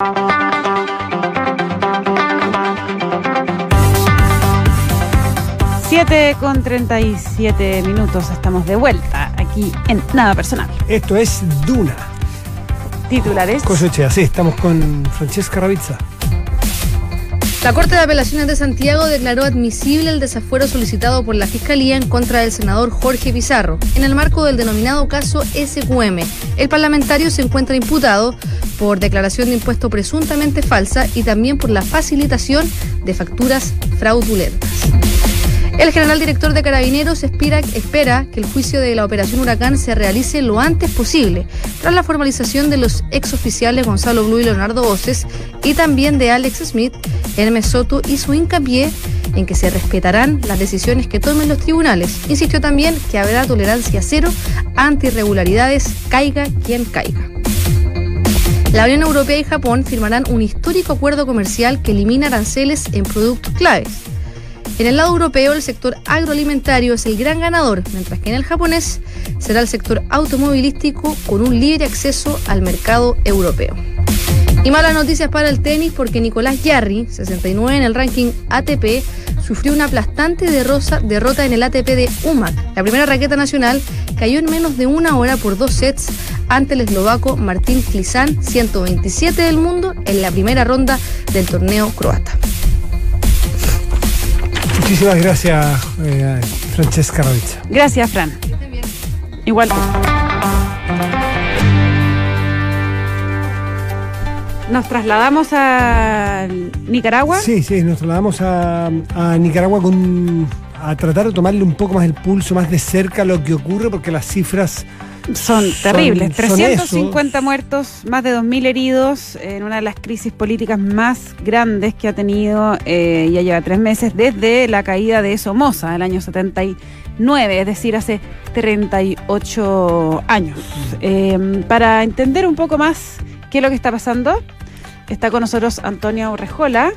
siete con treinta y siete minutos, estamos de vuelta aquí en Nada Personal. Esto es Duna. Titulares. Cosechea, sí, estamos con Francesca Ravizza. La Corte de Apelaciones de Santiago declaró admisible el desafuero solicitado por la Fiscalía en contra del senador Jorge Pizarro, en el marco del denominado caso S Q M. El parlamentario se encuentra imputado por declaración de impuesto presuntamente falsa y también por la facilitación de facturas fraudulentas. El general director de Carabineros espera, espera que el juicio de la Operación Huracán se realice lo antes posible, tras la formalización de los exoficiales Gonzalo Blue y Leonardo Voces, y también de Alex Smith, Hermes Soto, y su hincapié en que se respetarán las decisiones que tomen los tribunales. Insistió también que habrá tolerancia cero ante irregularidades, caiga quien caiga. La Unión Europea y Japón firmarán un histórico acuerdo comercial que elimina aranceles en productos claves. En el lado europeo, el sector agroalimentario es el gran ganador, mientras que en el japonés será el sector automovilístico con un libre acceso al mercado europeo. Y malas noticias para el tenis porque Nicolás Jarry, sesenta y nueve en el ranking A T P, sufrió una aplastante derrota, derrota en el A T P de Umag. La primera raqueta nacional cayó en menos de una hora por dos sets ante el eslovaco Martín Klisan, ciento veintisiete del mundo, en la primera ronda del torneo croata. Muchísimas gracias, eh, Francesca Ravizza. Gracias, Fran. Igual. ¿Nos trasladamos a Nicaragua? Sí, sí, nos trasladamos a, a Nicaragua con, a tratar de tomarle un poco más el pulso, más de cerca a lo que ocurre, porque las cifras son terribles. Son, trescientos cincuenta son muertos, más de dos mil heridos en una de las crisis políticas más grandes que ha tenido, eh, ya lleva tres meses, desde la caída de Somoza, el año setenta y nueve, es decir, hace treinta y ocho años. Eh, para entender un poco más qué es lo que está pasando, está con nosotros Antonia Urrejola.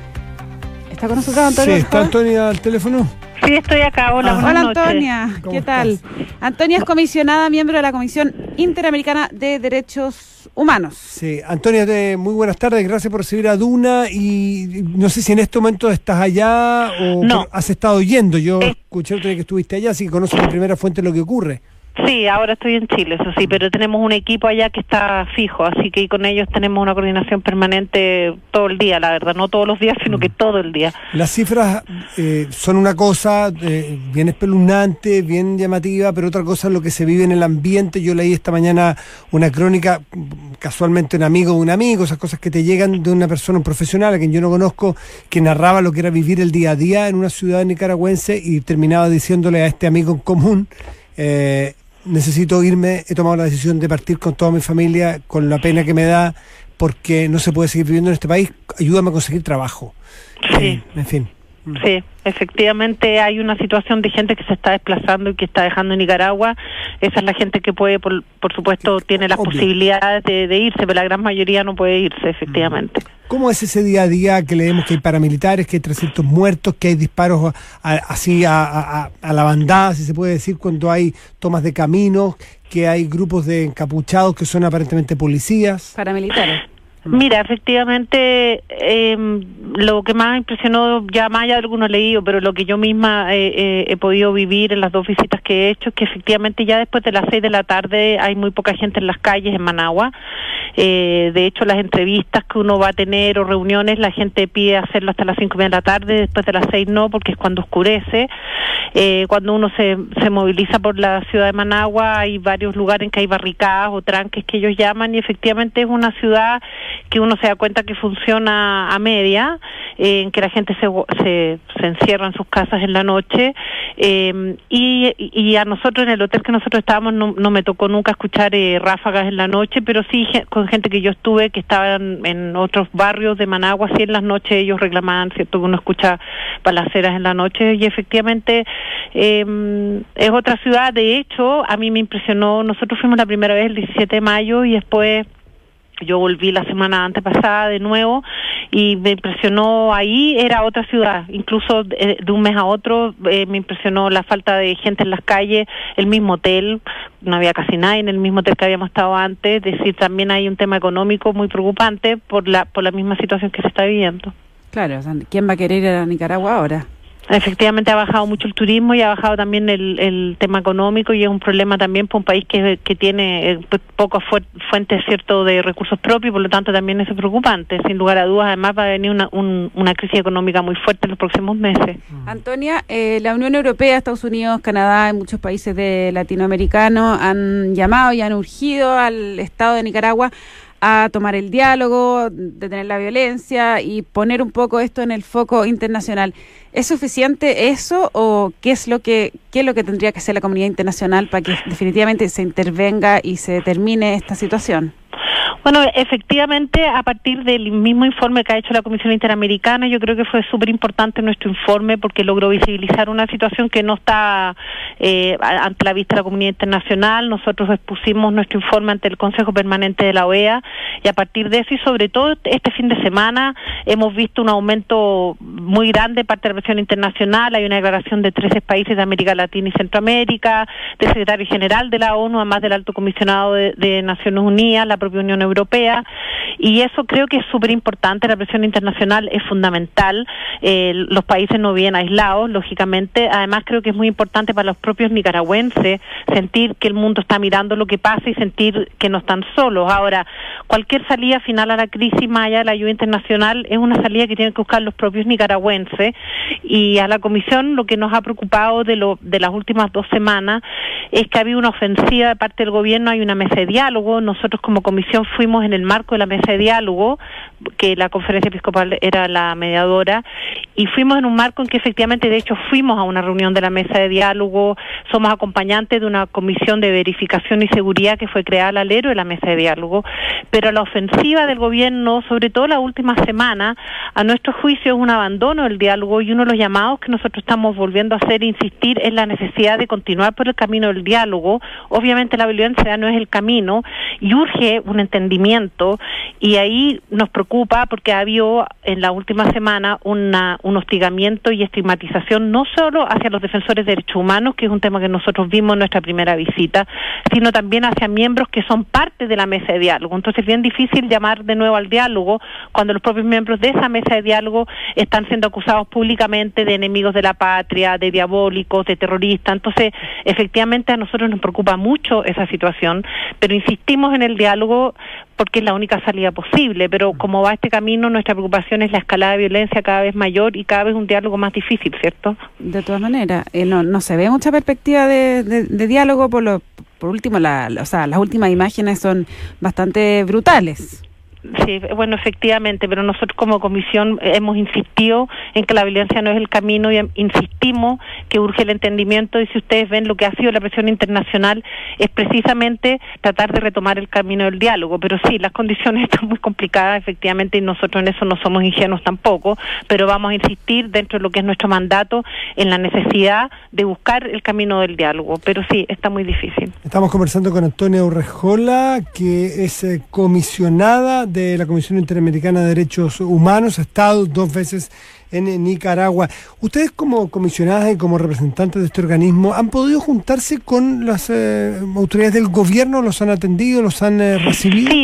¿Está con nosotros Antonia Sí, ¿está Antonia al teléfono? Sí, estoy acá. Hola, ah, buenas Hola noches. Antonia, ¿qué tal? estás? Antonia es comisionada, miembro de la Comisión Interamericana de Derechos Humanos. Sí, Antonia, te, muy buenas tardes, gracias por recibir a Duna y no sé si en este momento estás allá o No. has estado yendo. Yo Eh. escuché otra vez que estuviste allá, así que conoces de primera fuente lo que ocurre. Sí, ahora estoy en Chile, eso sí, pero tenemos un equipo allá que está fijo, así que con ellos tenemos una coordinación permanente todo el día, la verdad, no todos los días, sino que todo el día. Las cifras eh, son una cosa eh, bien espeluznante, bien llamativa, pero otra cosa es lo que se vive en el ambiente. Yo leí esta mañana una crónica, casualmente un amigo de un amigo, esas cosas que te llegan de una persona, un profesional a quien yo no conozco, que narraba lo que era vivir el día a día en una ciudad nicaragüense y terminaba diciéndole a este amigo en común, eh, necesito irme, he tomado la decisión de partir con toda mi familia, con la pena que me da, porque no se puede seguir viviendo en este país, ayúdame a conseguir trabajo. Sí. Eh, en fin. Sí, efectivamente hay una situación de gente que se está desplazando y que está dejando Nicaragua. Esa es la gente que puede, por, por supuesto, tiene las Obvio. posibilidades de, de irse, pero la gran mayoría no puede irse, efectivamente. ¿Cómo es ese día a día que leemos que hay paramilitares, que hay trescientos muertos, que hay disparos a, a, así a, a, a la bandada, si se puede decir, cuando hay tomas de caminos, que hay grupos de encapuchados que son aparentemente policías? Paramilitares. Mira, efectivamente, eh, lo que más impresionó, ya más allá de algunos leídos, pero lo que yo misma eh, eh, he podido vivir en las dos visitas que he hecho, es que efectivamente ya después de las seis de la tarde hay muy poca gente en las calles en Managua, Eh, de hecho, las entrevistas que uno va a tener o reuniones, la gente pide hacerlo hasta las cinco y media de la tarde, después de las seis no, porque es cuando oscurece. Eh, cuando uno se, se moviliza por la ciudad de Managua, hay varios lugares en que hay barricadas o tranques que ellos llaman, y efectivamente es una ciudad que uno se da cuenta que funciona a media, eh, en que la gente se, se, se encierra en sus casas en la noche, eh, y, y a nosotros en el hotel que nosotros estábamos no, no me tocó nunca escuchar eh, ráfagas en la noche, pero sí con gente que yo estuve que estaban en otros barrios de Managua, sí en las noches ellos reclamaban, cierto, que uno escucha balaceras en la noche, y efectivamente eh, es otra ciudad. De hecho, a mí me impresionó, nosotros fuimos la primera vez el diecisiete de mayo y después yo volví la semana antepasada de nuevo y me impresionó, ahí era otra ciudad, incluso de, de un mes a otro eh, me impresionó la falta de gente en las calles, el mismo hotel, no había casi nadie en el mismo hotel que habíamos estado antes, es decir, también hay un tema económico muy preocupante por la por la misma situación que se está viviendo. Claro, o sea, ¿quién va a querer ir a Nicaragua ahora? Efectivamente ha bajado mucho el turismo y ha bajado también el, el tema económico, y es un problema también para un país que, que tiene eh, pocas fuentes, cierto, de recursos propios, por lo tanto también es preocupante. Sin lugar a dudas, además va a venir una, un, una crisis económica muy fuerte en los próximos meses. Antonia, eh, la Unión Europea, Estados Unidos, Canadá y muchos países de latinoamericanos han llamado y han urgido al Estado de Nicaragua a tomar el diálogo, detener la violencia y poner un poco esto en el foco internacional. ¿Es suficiente eso o qué es lo que qué es lo que tendría que hacer la comunidad internacional para que definitivamente se intervenga y se termine esta situación? Bueno, efectivamente, a partir del mismo informe que ha hecho la Comisión Interamericana, yo creo que fue súper importante nuestro informe porque logró visibilizar una situación que no está eh, ante la vista de la comunidad internacional. Nosotros expusimos nuestro informe ante el Consejo Permanente de la O E A y a partir de eso, y sobre todo este fin de semana, hemos visto un aumento muy grande de parte de la presión internacional. Hay una declaración de trece países de América Latina y Centroamérica, del secretario general de la ONU, además del alto comisionado de, de Naciones Unidas, la propia Unión Europea. Europea, y eso creo que es súper importante. La presión internacional es fundamental, eh, los países no viven aislados, lógicamente. Además creo que es muy importante para los propios nicaragüenses sentir que el mundo está mirando lo que pasa y sentir que no están solos. Ahora, cualquier salida final a la crisis, más allá de la ayuda internacional, es una salida que tienen que buscar los propios nicaragüenses, y a la Comisión lo que nos ha preocupado de, lo, de las últimas dos semanas es que ha habido una ofensiva de parte del gobierno. Hay una mesa de diálogo, nosotros como Comisión fuimos en el marco de la mesa de diálogo, que la Conferencia Episcopal era la mediadora, y fuimos en un marco en que efectivamente, de hecho, fuimos a una reunión de la mesa de diálogo, somos acompañantes de una comisión de verificación y seguridad que fue creada al alero de la mesa de diálogo, pero la ofensiva del gobierno, sobre todo la última semana, a nuestro juicio es un abandono del diálogo, y uno de los llamados que nosotros estamos volviendo a hacer e insistir es la necesidad de continuar por el camino del diálogo. Obviamente la violencia no es el camino, y urge un entendimiento, y ahí nos preocupa porque ha habido en la última semana una, un hostigamiento y estigmatización no solo hacia los defensores de derechos humanos, que es un tema que nosotros vimos en nuestra primera visita, sino también hacia miembros que son parte de la mesa de diálogo. Entonces es bien difícil llamar de nuevo al diálogo cuando los propios miembros de esa mesa de diálogo están siendo acusados públicamente de enemigos de la patria, de diabólicos, de terroristas. Entonces efectivamente a nosotros nos preocupa mucho esa situación, pero insistimos en el diálogo porque es la única salida posible, pero como va este camino, nuestra preocupación es la escalada de violencia cada vez mayor y cada vez un diálogo más difícil, ¿cierto? De todas maneras, eh, no, no se ve mucha perspectiva de, de, de diálogo, por lo por último, la, la, o sea, las últimas imágenes son bastante brutales. Sí, bueno, efectivamente, pero nosotros como comisión hemos insistido en que la violencia no es el camino y insistimos que urge el entendimiento, y si ustedes ven lo que ha sido la presión internacional es precisamente tratar de retomar el camino del diálogo, pero sí, las condiciones están muy complicadas efectivamente y nosotros en eso no somos ingenuos tampoco, pero vamos a insistir dentro de lo que es nuestro mandato en la necesidad de buscar el camino del diálogo, pero sí, está muy difícil. Estamos conversando con Antonia Urrejola, que es eh, comisionada de la Comisión Interamericana de Derechos Humanos, ha estado dos veces en Nicaragua. Ustedes como comisionadas y como representantes de este organismo, ¿han podido juntarse con las eh, autoridades del gobierno? ¿Los han atendido? ¿Los han eh, recibido? Sí.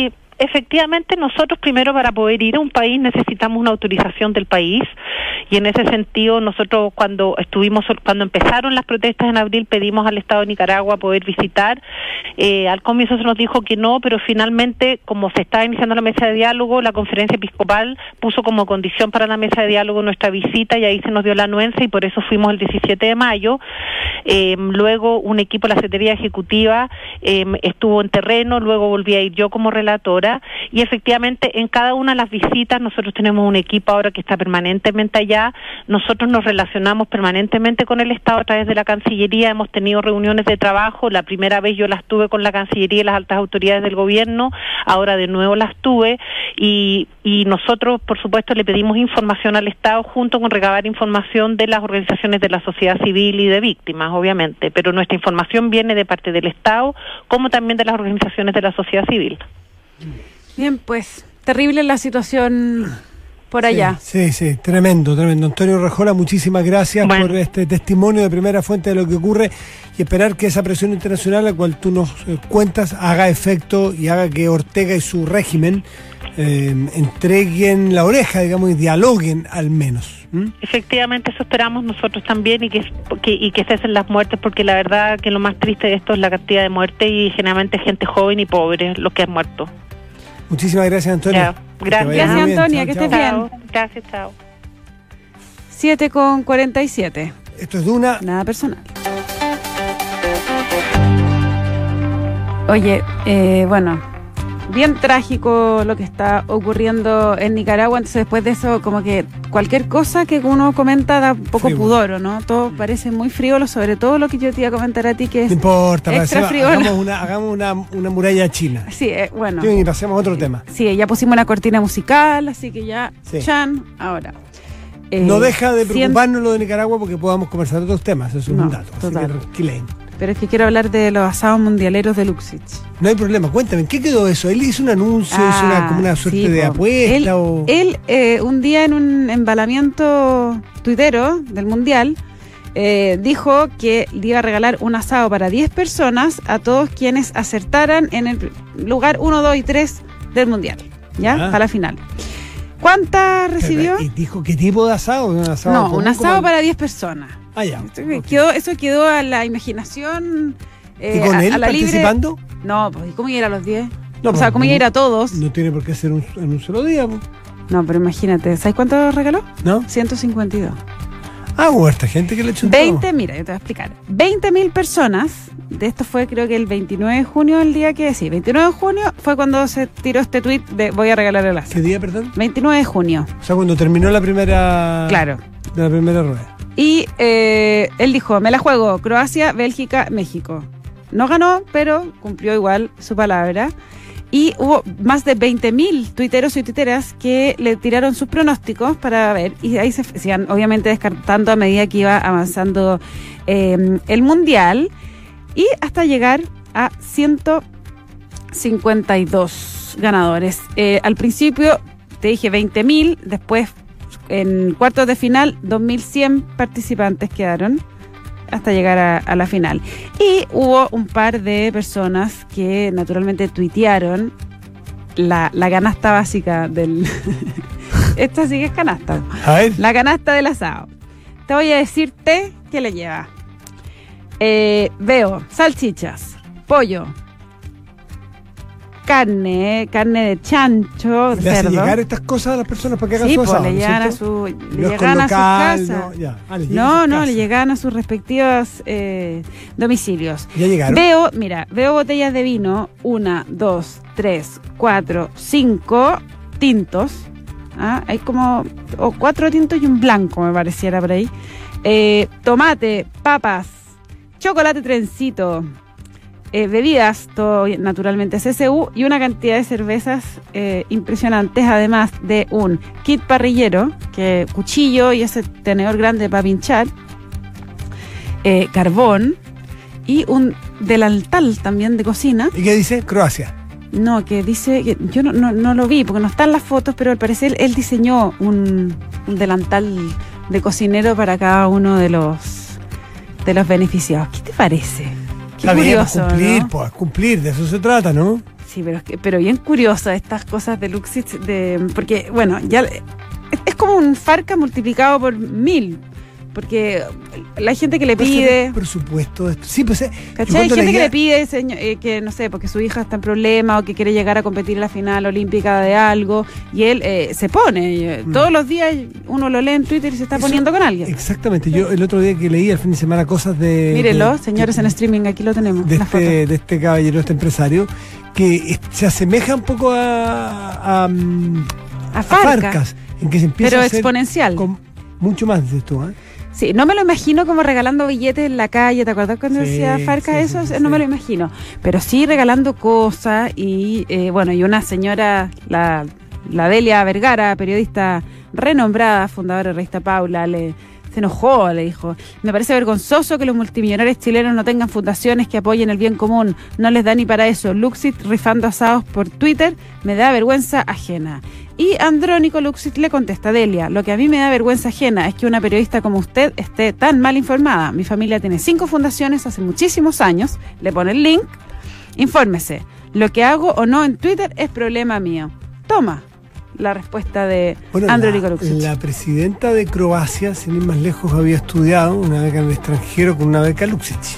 efectivamente nosotros primero para poder ir a un país necesitamos una autorización del país y en ese sentido nosotros cuando estuvimos, cuando empezaron las protestas en abril pedimos al Estado de Nicaragua poder visitar. Eh, al comienzo se nos dijo que no, pero finalmente como se estaba iniciando la mesa de diálogo, la conferencia episcopal puso como condición para la mesa de diálogo nuestra visita y ahí se nos dio la anuencia y por eso fuimos el diecisiete de mayo. Eh, luego un equipo de la Secretaría Ejecutiva eh, estuvo en terreno, luego volví a ir yo como relatora y efectivamente en cada una de las visitas nosotros tenemos un equipo ahora que está permanentemente allá, nosotros nos relacionamos permanentemente con el Estado a través de la Cancillería, hemos tenido reuniones de trabajo, la primera vez yo las tuve con la Cancillería y las altas autoridades del gobierno, ahora de nuevo las tuve y, y nosotros por supuesto le pedimos información al Estado junto con recabar información de las organizaciones de la sociedad civil y de víctimas, obviamente, pero nuestra información viene de parte del Estado como también de las organizaciones de la sociedad civil. Bien, pues, terrible la situación por allá. Sí, sí, sí, tremendo, tremendo. Antonio Rajola, muchísimas gracias bueno. por este testimonio de primera fuente de lo que ocurre y esperar que esa presión internacional a la cual tú nos eh, cuentas haga efecto y haga que Ortega y su régimen eh, entreguen la oreja, digamos, y dialoguen al menos. ¿Mm? Efectivamente, eso esperamos nosotros también y que, que, y que cesen las muertes, porque la verdad que lo más triste de esto es la cantidad de muertes y generalmente gente joven y pobre los que han muerto. Muchísimas gracias, Antonia. Ya, gracias, gracias Antonia, chao, que estés bien. Gracias, chao. siete con cuarenta y siete. Esto es Duna. Nada personal. Oye, eh, bueno, bien trágico lo que está ocurriendo en Nicaragua, entonces después de eso como que cualquier cosa que uno comenta da un poco frívolo. Pudor, ¿no? Todo parece muy frívolo, sobre todo lo que yo te iba a comentar a ti que es no importa, extra pasemos, frívolo. hagamos, una, hagamos una, una muralla china. Sí, eh, bueno. Sí, y pasemos a otro tema. Sí, ya pusimos una cortina musical, así que ya, sí. Chan, ahora. Eh, no deja de preocuparnos cien... lo de Nicaragua porque podamos conversar de otros temas, eso es no, un dato. Total. Así que tranquilen. Pero es que quiero hablar de los asados mundialeros de Luxich. No hay problema, cuéntame, ¿en qué quedó eso? ¿Él hizo un anuncio, ah, hizo una, como una suerte sí, de po. apuesta? Él, o... él eh, un día en un embalamiento tuitero del Mundial, eh, dijo que le iba a regalar un asado para diez personas a todos quienes acertaran en el lugar uno, dos y tres del Mundial, ¿ya? Ah. Para la final. ¿Cuántas recibió? ¿Y dijo qué tipo de asado? ¿Un asado no, un asado como... para diez personas. Ah, ya. Okay. Quedó, eso quedó a la imaginación. Eh, ¿Y con a, él a la participando? Libre... No, pues ¿cómo iba a ir a los diez? No, o sea, ¿cómo iba a ir a todos? No tiene por qué ser un, en un solo día. Pues. No, pero imagínate, ¿sabes cuánto regaló? ¿No? ciento cincuenta y dos. Ah, hubo esta gente que le echó un veinte, mira, yo te voy a explicar. veinte mil personas, de esto fue creo que el veintinueve de junio, el día que sí, veintinueve de junio fue cuando se tiró este tuit de voy a regalar el asado. ¿Qué día, perdón? veintinueve de junio. O sea, cuando terminó la primera... Claro. De la primera rueda. Y eh, él dijo, me la juego, Croacia, Bélgica, México. No ganó, pero cumplió igual su palabra. Y hubo más de veinte mil tuiteros y tuiteras que le tiraron sus pronósticos para ver. Y ahí se iban obviamente descartando a medida que iba avanzando eh, el Mundial. Y hasta llegar a ciento cincuenta y dos ganadores. Eh, al principio te dije veinte mil, después en cuartos de final dos mil cien participantes quedaron hasta llegar a, a la final. Y hubo un par de personas que naturalmente tuitearon la, la canasta básica del... Esta sí que es canasta. A ver. La canasta del asado. Te voy a decirte qué le lleva. Eh, veo salchichas, pollo, carne, carne de chancho, ¿Le cerdo. hace llegar estas cosas a las personas para que hagan sí, su pues, asado? le llegan a su, le llegan a sus casas. No, ya. Ah, le no, a no, casa. le llegan a sus respectivos eh, domicilios. ¿Ya llegaron? Veo, mira, veo botellas de vino, una, dos, tres, cuatro, cinco tintos. ¿Ah? Hay como o cuatro tintos y un blanco, me pareciera por ahí. Eh, tomate, papas, chocolate trencito, eh, bebidas, todo naturalmente C C U, y una cantidad de cervezas eh, impresionantes, además de un kit parrillero, que cuchillo y ese tenedor grande para pinchar, eh, carbón y un delantal también de cocina. ¿Y qué dice? Croacia. No, que dice, que yo no, no, no lo vi porque no están las fotos, pero al parecer él diseñó un, un delantal de cocinero para cada uno de los de los beneficiados. ¿Qué te parece? Qué Está curioso, bien, pues cumplir, ¿no? pues cumplir, de eso se trata, ¿no? Sí, pero, es que- pero bien curiosa estas cosas de Luxich, de, porque, bueno, ya es, es como un Farca multiplicado por mil, porque la gente que le pide... Por supuesto. esto- Sí, pues. eh, yo ¿Cachai? Hay cuando gente que leía- le pide, señor, eh, que no sé, porque su hija está en problema o que quiere llegar a competir en la final olímpica de algo, y él eh, se pone. y, eh, Mm. Todos los días uno lo lee en Twitter y se está Eso- poniendo con alguien. Exactamente. Yo el otro día que leí el fin de semana cosas de. Mírenlo, de- señores de- en streaming, aquí lo tenemos. de la foto. este, de este caballero, este empresario, que es- se asemeja un poco a, a, mm, A a Farca, Farcas, en que se empieza pero a hacer exponencial. con mucho más, dices tú, ¿eh? Sí, no me lo imagino como regalando billetes en la calle, ¿te acuerdas cuando Sí, decía Farca sí, eso? sí, no sí. me lo imagino, pero sí regalando cosas y eh, bueno, y una señora, la, la Delia Vergara, periodista renombrada, fundadora de Revista Paula, le se enojó, le dijo, me parece vergonzoso que los multimillonarios chilenos no tengan fundaciones que apoyen el bien común, no les da ni para eso. Luxit rifando asados por Twitter, me da vergüenza ajena. Y Andrónico Luxit le contesta, Delia, lo que a mí me da vergüenza ajena es que una periodista como usted esté tan mal informada. Mi familia tiene cinco fundaciones hace muchísimos años, le pone el link, infórmese, lo que hago o no en Twitter es problema mío. Toma la respuesta de Bueno, Andrónico la, Luxit. la presidenta de Croacia, sin ir más lejos, había estudiado una beca en el extranjero con una beca Luxich.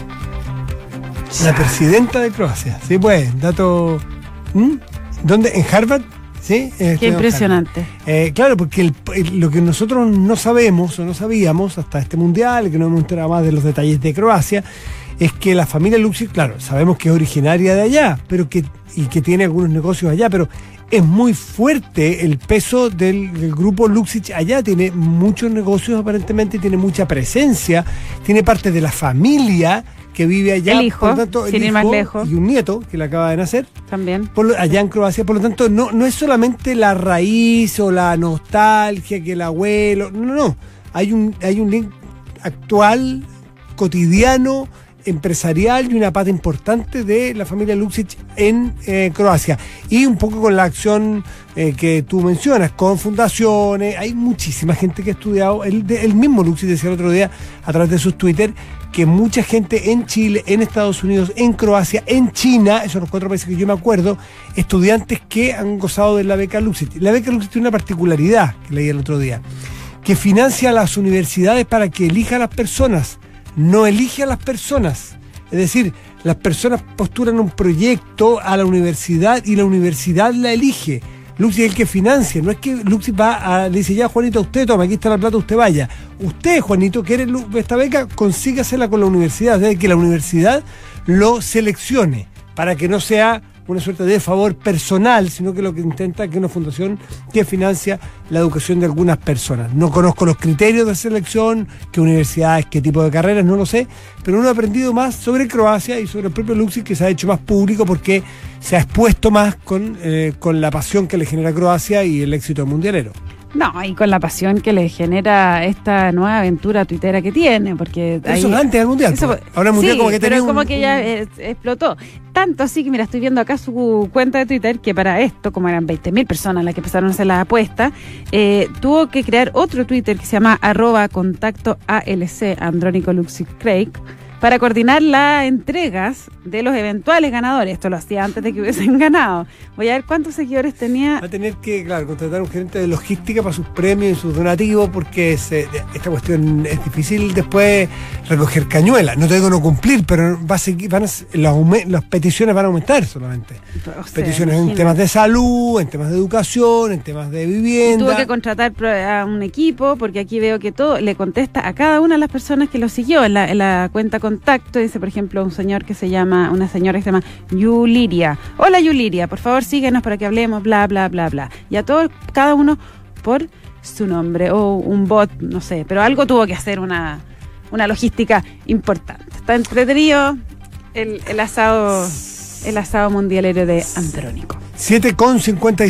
La presidenta de Croacia, sí, pues, dato. ¿Mm? ¿Dónde? ¿En Harvard? Sí. eh, Qué estudió en impresionante. Harvard. Eh, claro, porque el- el- lo que nosotros no sabemos o no sabíamos hasta este mundial, que no hemos enterado más de los detalles de Croacia, es que la familia Luxich, claro, sabemos que es originaria de allá, pero que y que tiene algunos negocios allá, pero es muy fuerte el peso del, del grupo Luxich allá, tiene muchos negocios aparentemente, tiene mucha presencia, tiene parte de la familia que vive allá, El hijo, por lo tanto, el sin ir más hijo lejos. y un nieto que le acaba de nacer También. por lo- allá en Croacia, por lo tanto no, no es solamente la raíz o la nostalgia que el abuelo, no, no, no, hay un, hay un link actual, cotidiano, empresarial y una pata importante de la familia Luxich en eh, Croacia. Y un poco con la acción eh, que tú mencionas, con fundaciones, hay muchísima gente que ha estudiado, el, de- el mismo Luxich decía el otro día a través de sus Twitter, que mucha gente en Chile, en Estados Unidos, en Croacia, en China, esos son los cuatro países que yo me acuerdo, estudiantes que han gozado de la beca Luxich. La beca Luxich tiene una particularidad que leí el otro día, que financia a las universidades para que elija a las personas, no elige a las personas. Es decir, las personas postulan un proyecto a la universidad y la universidad la elige. Luxich es el que financia, no es que Luxich va a, le dice, ya Juanito, usted toma, aquí está la plata, usted vaya. Usted, Juanito, quiere lu- esta beca, consígasela con la universidad, es decir, que la universidad lo seleccione, para que no sea una suerte de favor personal, sino que lo que intenta es que una fundación que financia la educación de algunas personas. No conozco los criterios de selección, qué universidades, qué tipo de carreras, no lo sé, pero uno ha aprendido más sobre Croacia y sobre el propio Luxich, que se ha hecho más público porque se ha expuesto más con, eh, con la pasión que le genera Croacia y el éxito mundialero. No, y con la pasión que le genera esta nueva aventura tuitera que tiene, porque Eso ahí- es antes del mundial. Eso- pues. Ahora el mundial sí, como que tenía pero como un- que ya un- eh, explotó. Tanto así que, mira, estoy viendo acá su cuenta de Twitter, que para esto, como eran veinte mil personas las que empezaron a hacer las apuestas, eh, tuvo que crear otro Twitter que se llama arroba contacto ALC, Andrónico Luxich Craig, para coordinar las entregas de los eventuales ganadores. Esto lo hacía antes de que hubiesen ganado. Voy a ver cuántos seguidores tenía. Va a tener que, claro, contratar un gerente de logística para sus premios y sus donativos, porque se- esta cuestión es difícil después recoger cañuelas. No te digo no cumplir, pero va a seguir, van a, las, aume- las peticiones van a aumentar solamente. O sea, Peticiones en imagínate. temas de salud, en temas de educación, en temas de vivienda. Tuvo que contratar pro- a un equipo, porque aquí veo que todo le contesta a cada una de las personas que lo siguió en la, en la cuenta contacto. Dice, por ejemplo, un señor que se llama, una señora que se llama Yuliria. Hola Yuliria, por favor síguenos para que hablemos, bla, bla, bla, bla. Y a todos, cada uno por su nombre, o un bot, no sé, pero algo tuvo que hacer una, una logística importante. Está entretenido el, el asado, el asado mundialero de Andrónico. siete con cincuenta y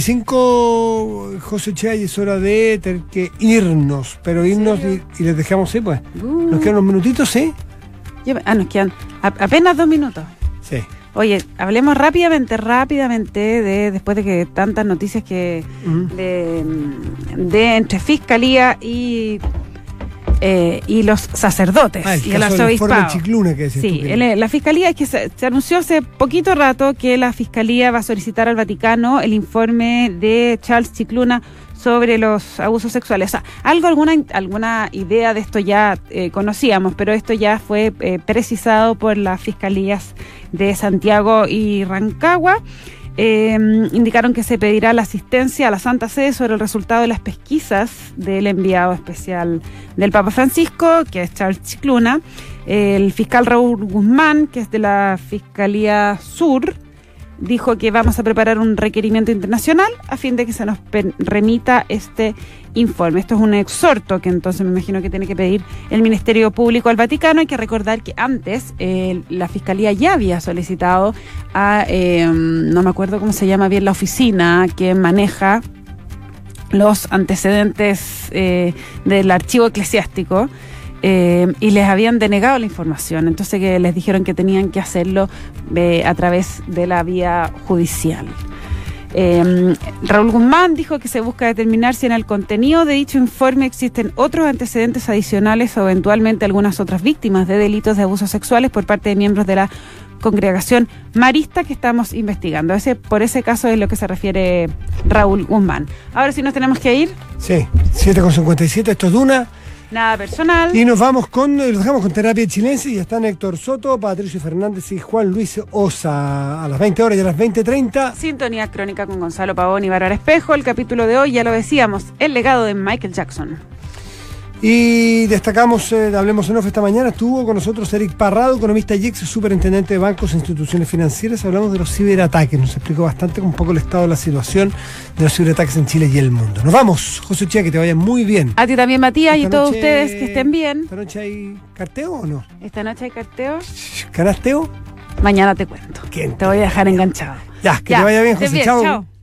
cinco, José Chay, es hora de tener que irnos, pero irnos y, y les dejamos, sí, pues. Uh, Nos quedan unos minutitos, ¿sí? yo- ah, nos quedan a- apenas dos minutos. Sí. Oye, hablemos rápidamente, rápidamente, de después de que tantas noticias que Ujú. de, de entre Fiscalía y eh, y los sacerdotes Ah, el y el caso del informe arzobispado. Chicluna que decías Sí, tú que- el- la fiscalía, es que se, se anunció hace poquito rato que la fiscalía va a solicitar al Vaticano el informe de Charles Chicluna sobre los abusos sexuales. O sea, algo, alguna, alguna idea de esto ya eh, conocíamos, pero esto ya fue eh, precisado por las fiscalías de Santiago y Rancagua. Eh, indicaron que se pedirá la asistencia a la Santa Sede sobre el resultado de las pesquisas del enviado especial del Papa Francisco, que es Charles Chicluna. El fiscal Raúl Guzmán, que es de la Fiscalía Sur, dijo que vamos a preparar un requerimiento internacional a fin de que se nos remita este informe. Esto es un exhorto que entonces me imagino que tiene que pedir el Ministerio Público al Vaticano. Hay que recordar que antes eh, la Fiscalía ya había solicitado a, eh, no me acuerdo cómo se llama bien la oficina que maneja los antecedentes eh, del archivo eclesiástico, Eh, y les habían denegado la información, entonces que les dijeron que tenían que hacerlo eh, a través de la vía judicial. Eh, Raúl Guzmán dijo que se busca determinar si en el contenido de dicho informe existen otros antecedentes adicionales o eventualmente algunas otras víctimas de delitos de abusos sexuales por parte de miembros de la congregación marista que estamos investigando. Ese, por ese caso es lo que se refiere Raúl Guzmán. Ahora sí nos tenemos que ir. Sí, siete con cincuenta y siete, esto es Duna. Nada personal. Y nos vamos con, los dejamos con Terapia Chilense y están Héctor Soto, Patricio Fernández y Juan Luis Osa a las veinte horas y a las veinte treinta. Sintonía crónica con Gonzalo Pavón y Bárbara Espejo. El capítulo de hoy, ya lo decíamos, el legado de Michael Jackson. Y destacamos, eh, hablemos en off esta mañana, estuvo con nosotros Eric Parrado, economista y ex superintendente de bancos e instituciones financieras. Hablamos de los ciberataques, nos explicó bastante un poco el estado de la situación de los ciberataques en Chile y el mundo. Nos vamos, José Chía, que te vaya muy bien. A ti también, Matías, y Esta a todos noche- ustedes que estén bien. ¿Esta noche hay carteo o no? Esta noche hay carteo. ¿Canasteo? Mañana te cuento. ¿Quién Te voy a dejar enganchado. Ya, que Ya, te vaya bien, estés José. bien, Chao. chao.